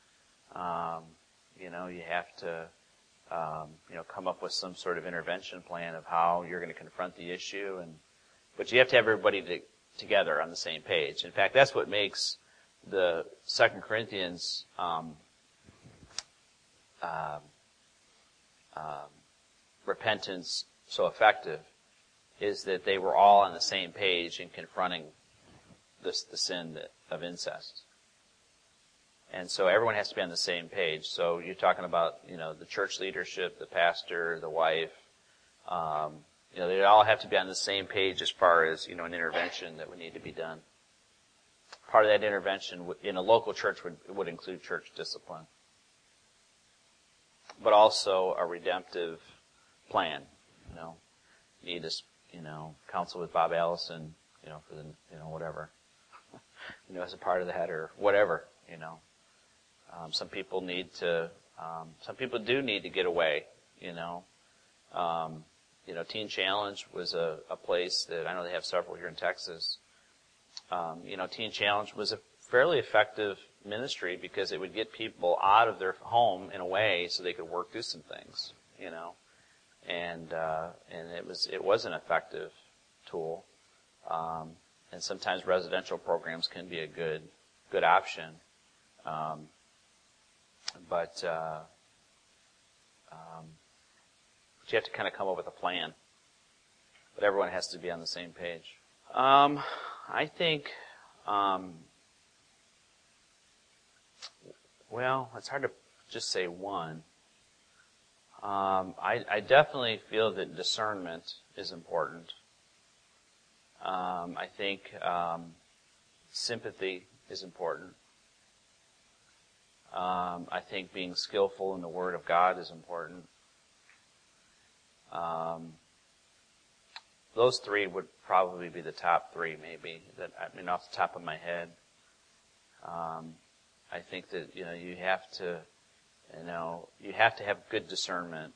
You have to, come up with some sort of intervention plan of how you're going to confront the issue, but you have to have everybody together on the same page. In fact, that's what makes the 2 Corinthians repentance so effective, is that they were all on the same page in confronting the sin of incest. And so everyone has to be on the same page. So you're talking about, the church leadership, the pastor, the wife, they all have to be on the same page as far as, an intervention that would need to be done. Part of that intervention in a local church would include church discipline, but also a redemptive plan. You need to, counsel with Bob Allison, for the, whatever, as a part of that or whatever, Some people do need to get away, Teen Challenge was a place that I know they have several here in Texas. Teen Challenge was a fairly effective ministry because it would get people out of their home in a way so they could work through some things, and it was an effective tool. And sometimes residential programs can be a good option. But you have to kind of come up with a plan. But everyone has to be on the same page. I think, it's hard to just say one. I definitely feel that discernment is important. I think sympathy is important. I think being skillful in the Word of God is important. Those three would probably be the top three, maybe, off the top of my head. I think that, you have to have good discernment,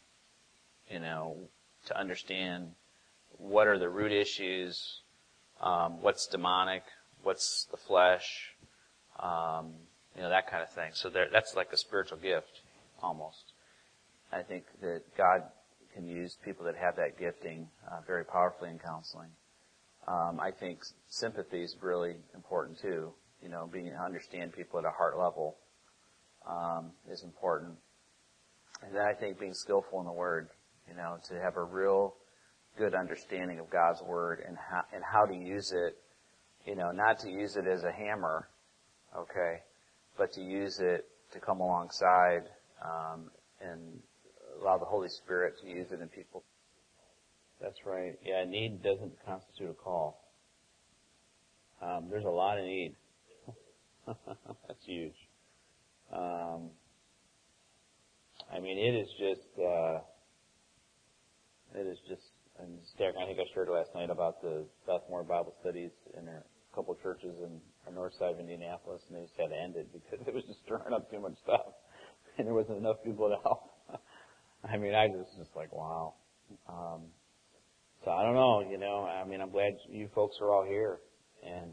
to understand what are the root issues, what's demonic, what's the flesh, that kind of thing. So that's like a spiritual gift, almost. I think that God can use people that have that gifting very powerfully in counseling. I think sympathy is really important too. Being to understand people at a heart level is important. And then I think being skillful in the Word, to have a real good understanding of God's Word and how to use it, not to use it as a hammer, okay, but to use it to come alongside and allow the Holy Spirit to use it in people. That's right. Yeah, need doesn't constitute a call. There's a lot of need. That's huge. It is just and I think I shared last night about the sophomore Bible studies in a couple of churches in our north side of Indianapolis, and they just had to end it because it was just stirring up too much stuff, and there wasn't enough people to help. I mean, I was just like, wow. So I don't know, I'm glad you folks are all here, and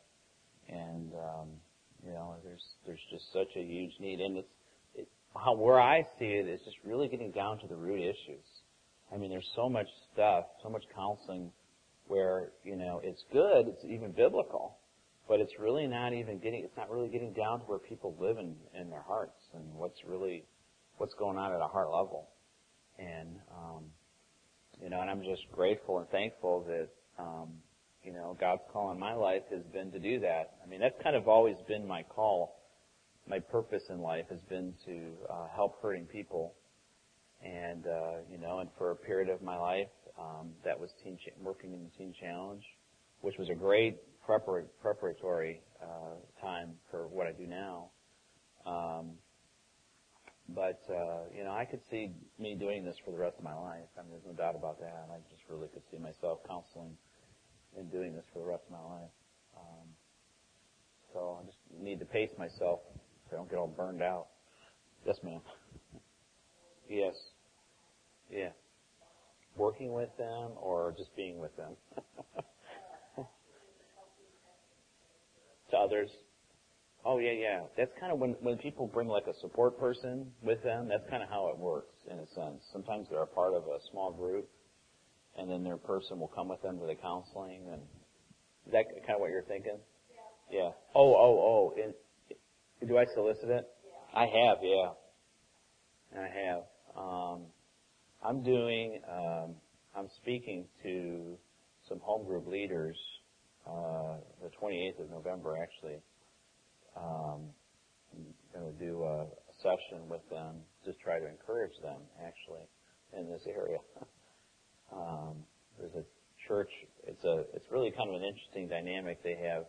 there's just such a huge need, and where I see it is just really getting down to the root issues. I mean, there's so much stuff, so much counseling where, it's good, it's even biblical, but it's really not really getting down to where people live in their hearts and what's going on at a heart level. And, and I'm just grateful and thankful that, God's call in my life has been to do that. I mean, that's kind of always been my call. My purpose in life has been to help hurting people. And, and for a period of my life, that was working in the Teen Challenge, which was a great preparatory time for what I do now. But I could see me doing this for the rest of my life. I mean, there's no doubt about that. I just really could see myself counseling and doing this for the rest of my life. So I just need to pace myself so I don't get all burned out. Yes, ma'am. Yes. Yeah. Working with them or just being with them? To others? Oh, yeah. That's kind of when people bring like a support person with them, that's kind of how it works in a sense. Sometimes they're a part of a small group, and then their person will come with them to the counseling. And is that kind of what you're thinking? Yeah. Oh. Do I solicit it? Yeah. I have, yeah. I have. I'm speaking to some home group leaders, the 28th of November, actually. I'm going to do a session with them, just try to encourage them, actually, in this area. There's a church, it's really kind of an interesting dynamic. They have,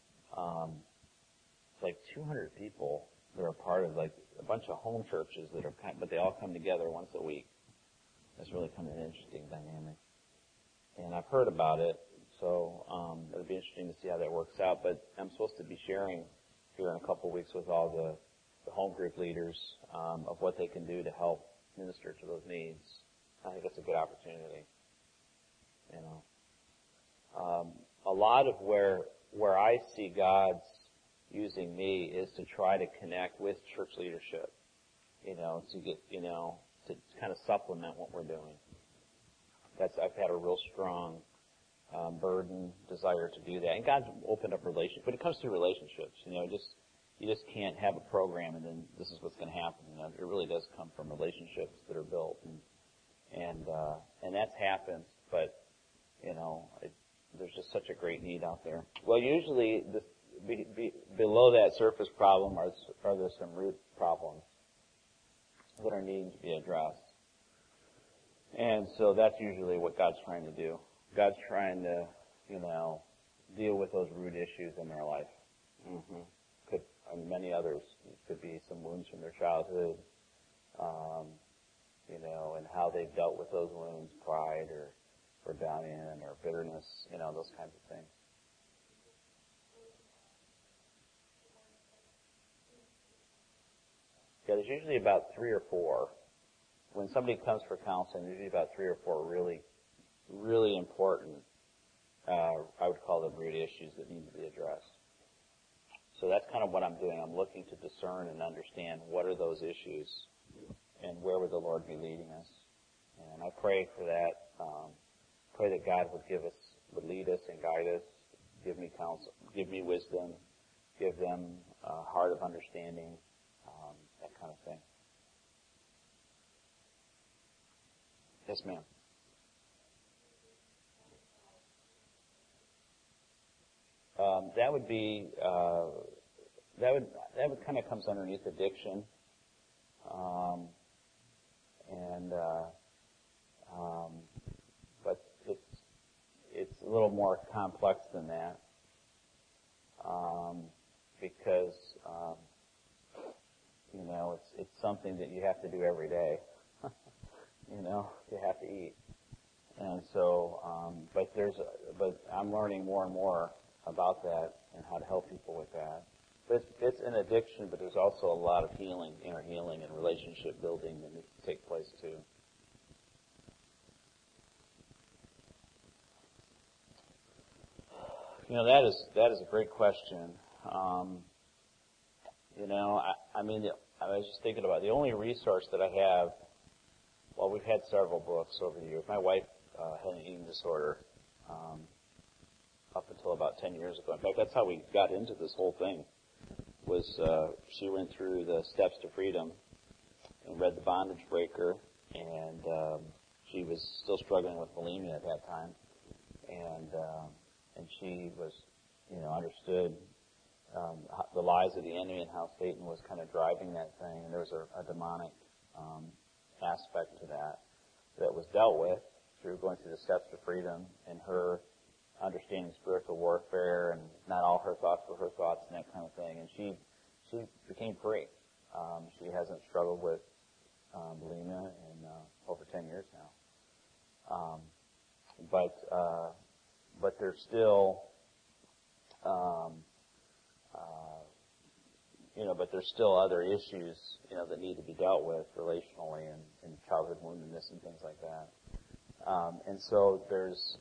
it's like 200 people that are part of like a bunch of home churches but they all come together once a week. It's really kind of an interesting dynamic. And I've heard about it, so it'll be interesting to see how that works out. But I'm supposed to be sharing here in a couple of weeks with all the home group leaders of what they can do to help minister to those needs. I think it's a good opportunity. A lot of where I see God's using me is to try to connect with church leadership, to get, to kind of supplement what we're doing. I've had a real strong burden, desire to do that. And God's opened up relationships. But it comes to relationships, you just can't have a program and then this is what's going to happen. It really does come from relationships that are built. And that's happened, but, there's just such a great need out there. Well, usually below that surface problem are there some root problems that are needing to be addressed. And so that's usually what God's trying to do. God's trying to, deal with those root issues in their life. And many others. It could be some wounds from their childhood, and how they've dealt with those wounds, pride or rebellion or bitterness, those kinds of things. Yeah, there's usually about 3 or 4. When somebody comes for counseling, there's usually about 3 or 4 really, really important, I would call them root issues that need to be addressed. So that's kind of what I'm doing. I'm looking to discern and understand what are those issues and where would the Lord be leading us. And I pray for that. Pray that God would lead us and guide us, give me counsel, give me wisdom, give them a heart of understanding, that kind of thing. Yes, ma'am. That would be that would kind of comes underneath addiction, but it's a little more complex than that, because it's something that you have to do every day. You have to eat, And so, but I'm learning more and more about that and how to help people with that. But it's an addiction, but there's also a lot of healing, inner healing, and relationship building that needs to take place too. That is a great question. I was just thinking about the only resource that I have. Well, we've had several books over the years. My wife had an eating disorder up until about 10 years ago. In fact, that's how we got into this whole thing. She went through the Steps to Freedom and read The Bondage Breaker, and she was still struggling with bulimia at that time, and she was, understood the lies of the enemy and how Satan was kind of driving that thing, and there was a demonic aspect to that was dealt with through going through the Steps to Freedom and her understanding spiritual warfare, and not all her thoughts were her thoughts and that kind of thing. And she became free. She hasn't struggled with bulimia in over 10 years now. But there's still, other issues, that need to be dealt with relationally and childhood woundedness and things like that. And so there's,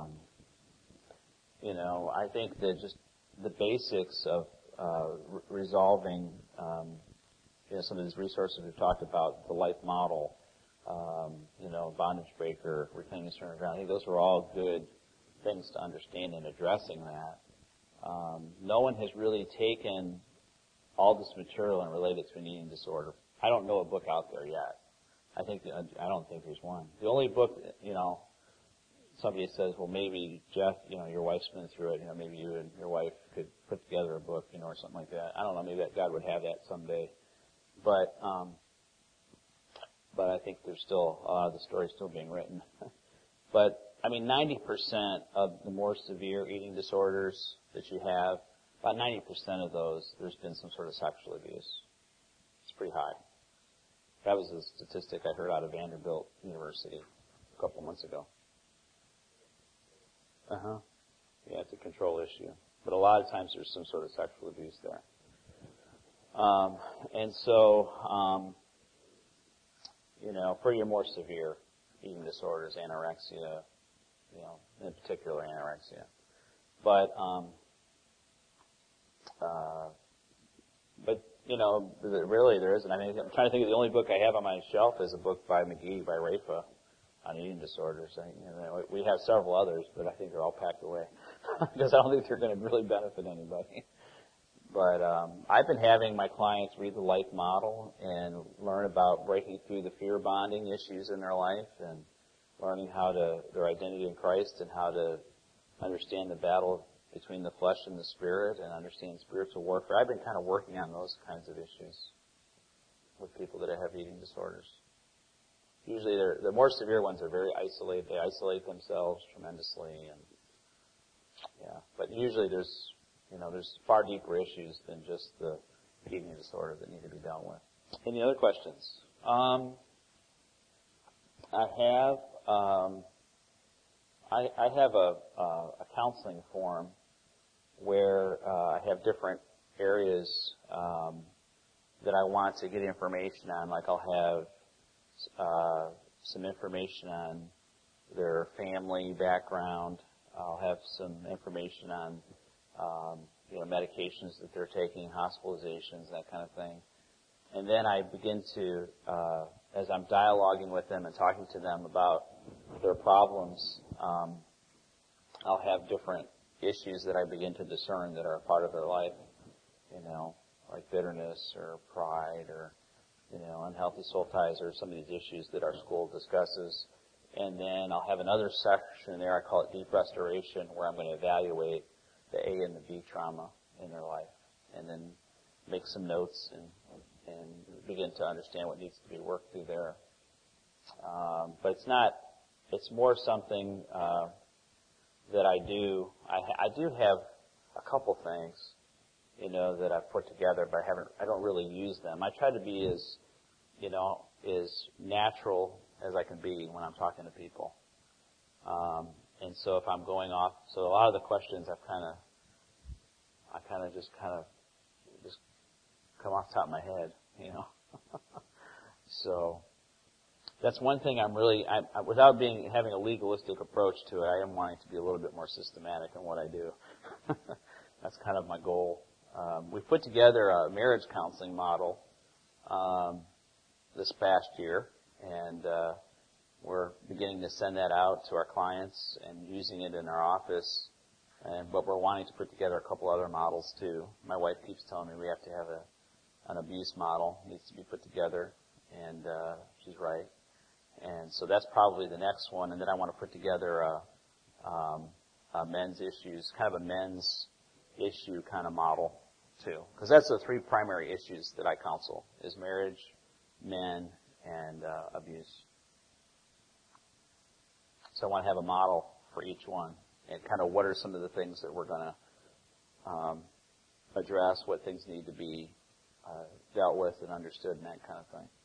I think that just the basics of resolving, some of these resources we've talked about, the life model, Bondage Breaker, Reclaiming Surrender Ground. I think those are all good things to understand in addressing that. No one has really taken all this material and related it to an eating disorder. I don't know a book out there yet. I don't think there's one. The only book, somebody says, well, maybe Jeff, your wife's been through it. Maybe you and your wife could put together a book, or something like that. I don't know. Maybe that God would have that someday. But I think there's still a lot of the story still being written. But 90% of the more severe eating disorders that you have, about 90% of those, there's been some sort of sexual abuse. It's pretty high. That was a statistic I heard out of Vanderbilt University a couple months ago. Yeah, it's a control issue. But a lot of times there's some sort of sexual abuse there. For your more severe eating disorders, anorexia, in particular anorexia. But really there isn't. I'm trying to think of the only book I have on my shelf is a book by McGee, by Rafa, on eating disorders. We have several others, but I think they're all packed away because I don't think they're going to really benefit anybody. But I've been having my clients read the life model and learn about breaking through the fear bonding issues in their life and learning their identity in Christ and how to understand the battle between the flesh and the spirit and understand spiritual warfare. I've been kind of working on those kinds of issues with people that have eating disorders. Usually the more severe ones are very isolated. They isolate themselves tremendously, but usually there's far deeper issues than just the eating disorder that need to be dealt with. Any other questions? I have a counseling forum where I have different areas that I want to get information on. Like I'll have some information on their family background. I'll have some information on medications that they're taking, hospitalizations, that kind of thing. And then I begin to, as I'm dialoguing with them and talking to them about their problems, I'll have different issues that I begin to discern that are a part of their life, like bitterness or pride or, unhealthy soul ties or some of these issues that our school discusses. And then I'll have another section there, I call it Deep Restoration, where I'm going to evaluate the A and the B trauma in their life and then make some notes and begin to understand what needs to be worked through there. But it's more something that I do. I do have a couple things, that I've put together, but I don't really use them. I try to be as natural as I can be when I'm talking to people. And so if I'm going off, so a lot of the questions I just come off the top of my head, So that's one thing without having a legalistic approach to it, I am wanting to be a little bit more systematic in what I do. That's kind of my goal. We've put together a marriage counseling model this past year, and we're beginning to send that out to our clients and using it in our office. But we're wanting to put together a couple other models too. My wife keeps telling me we have to have an abuse model. It needs to be put together, and she's right. And so that's probably the next one. And then I want to put together a men's issues, kind of a men's issue kind of model too, because that's the three primary issues that I counsel: is marriage, men, and abuse. So I want to have a model for each one, and kind of what are some of the things that we're going to address, what things need to be dealt with and understood, and that kind of thing.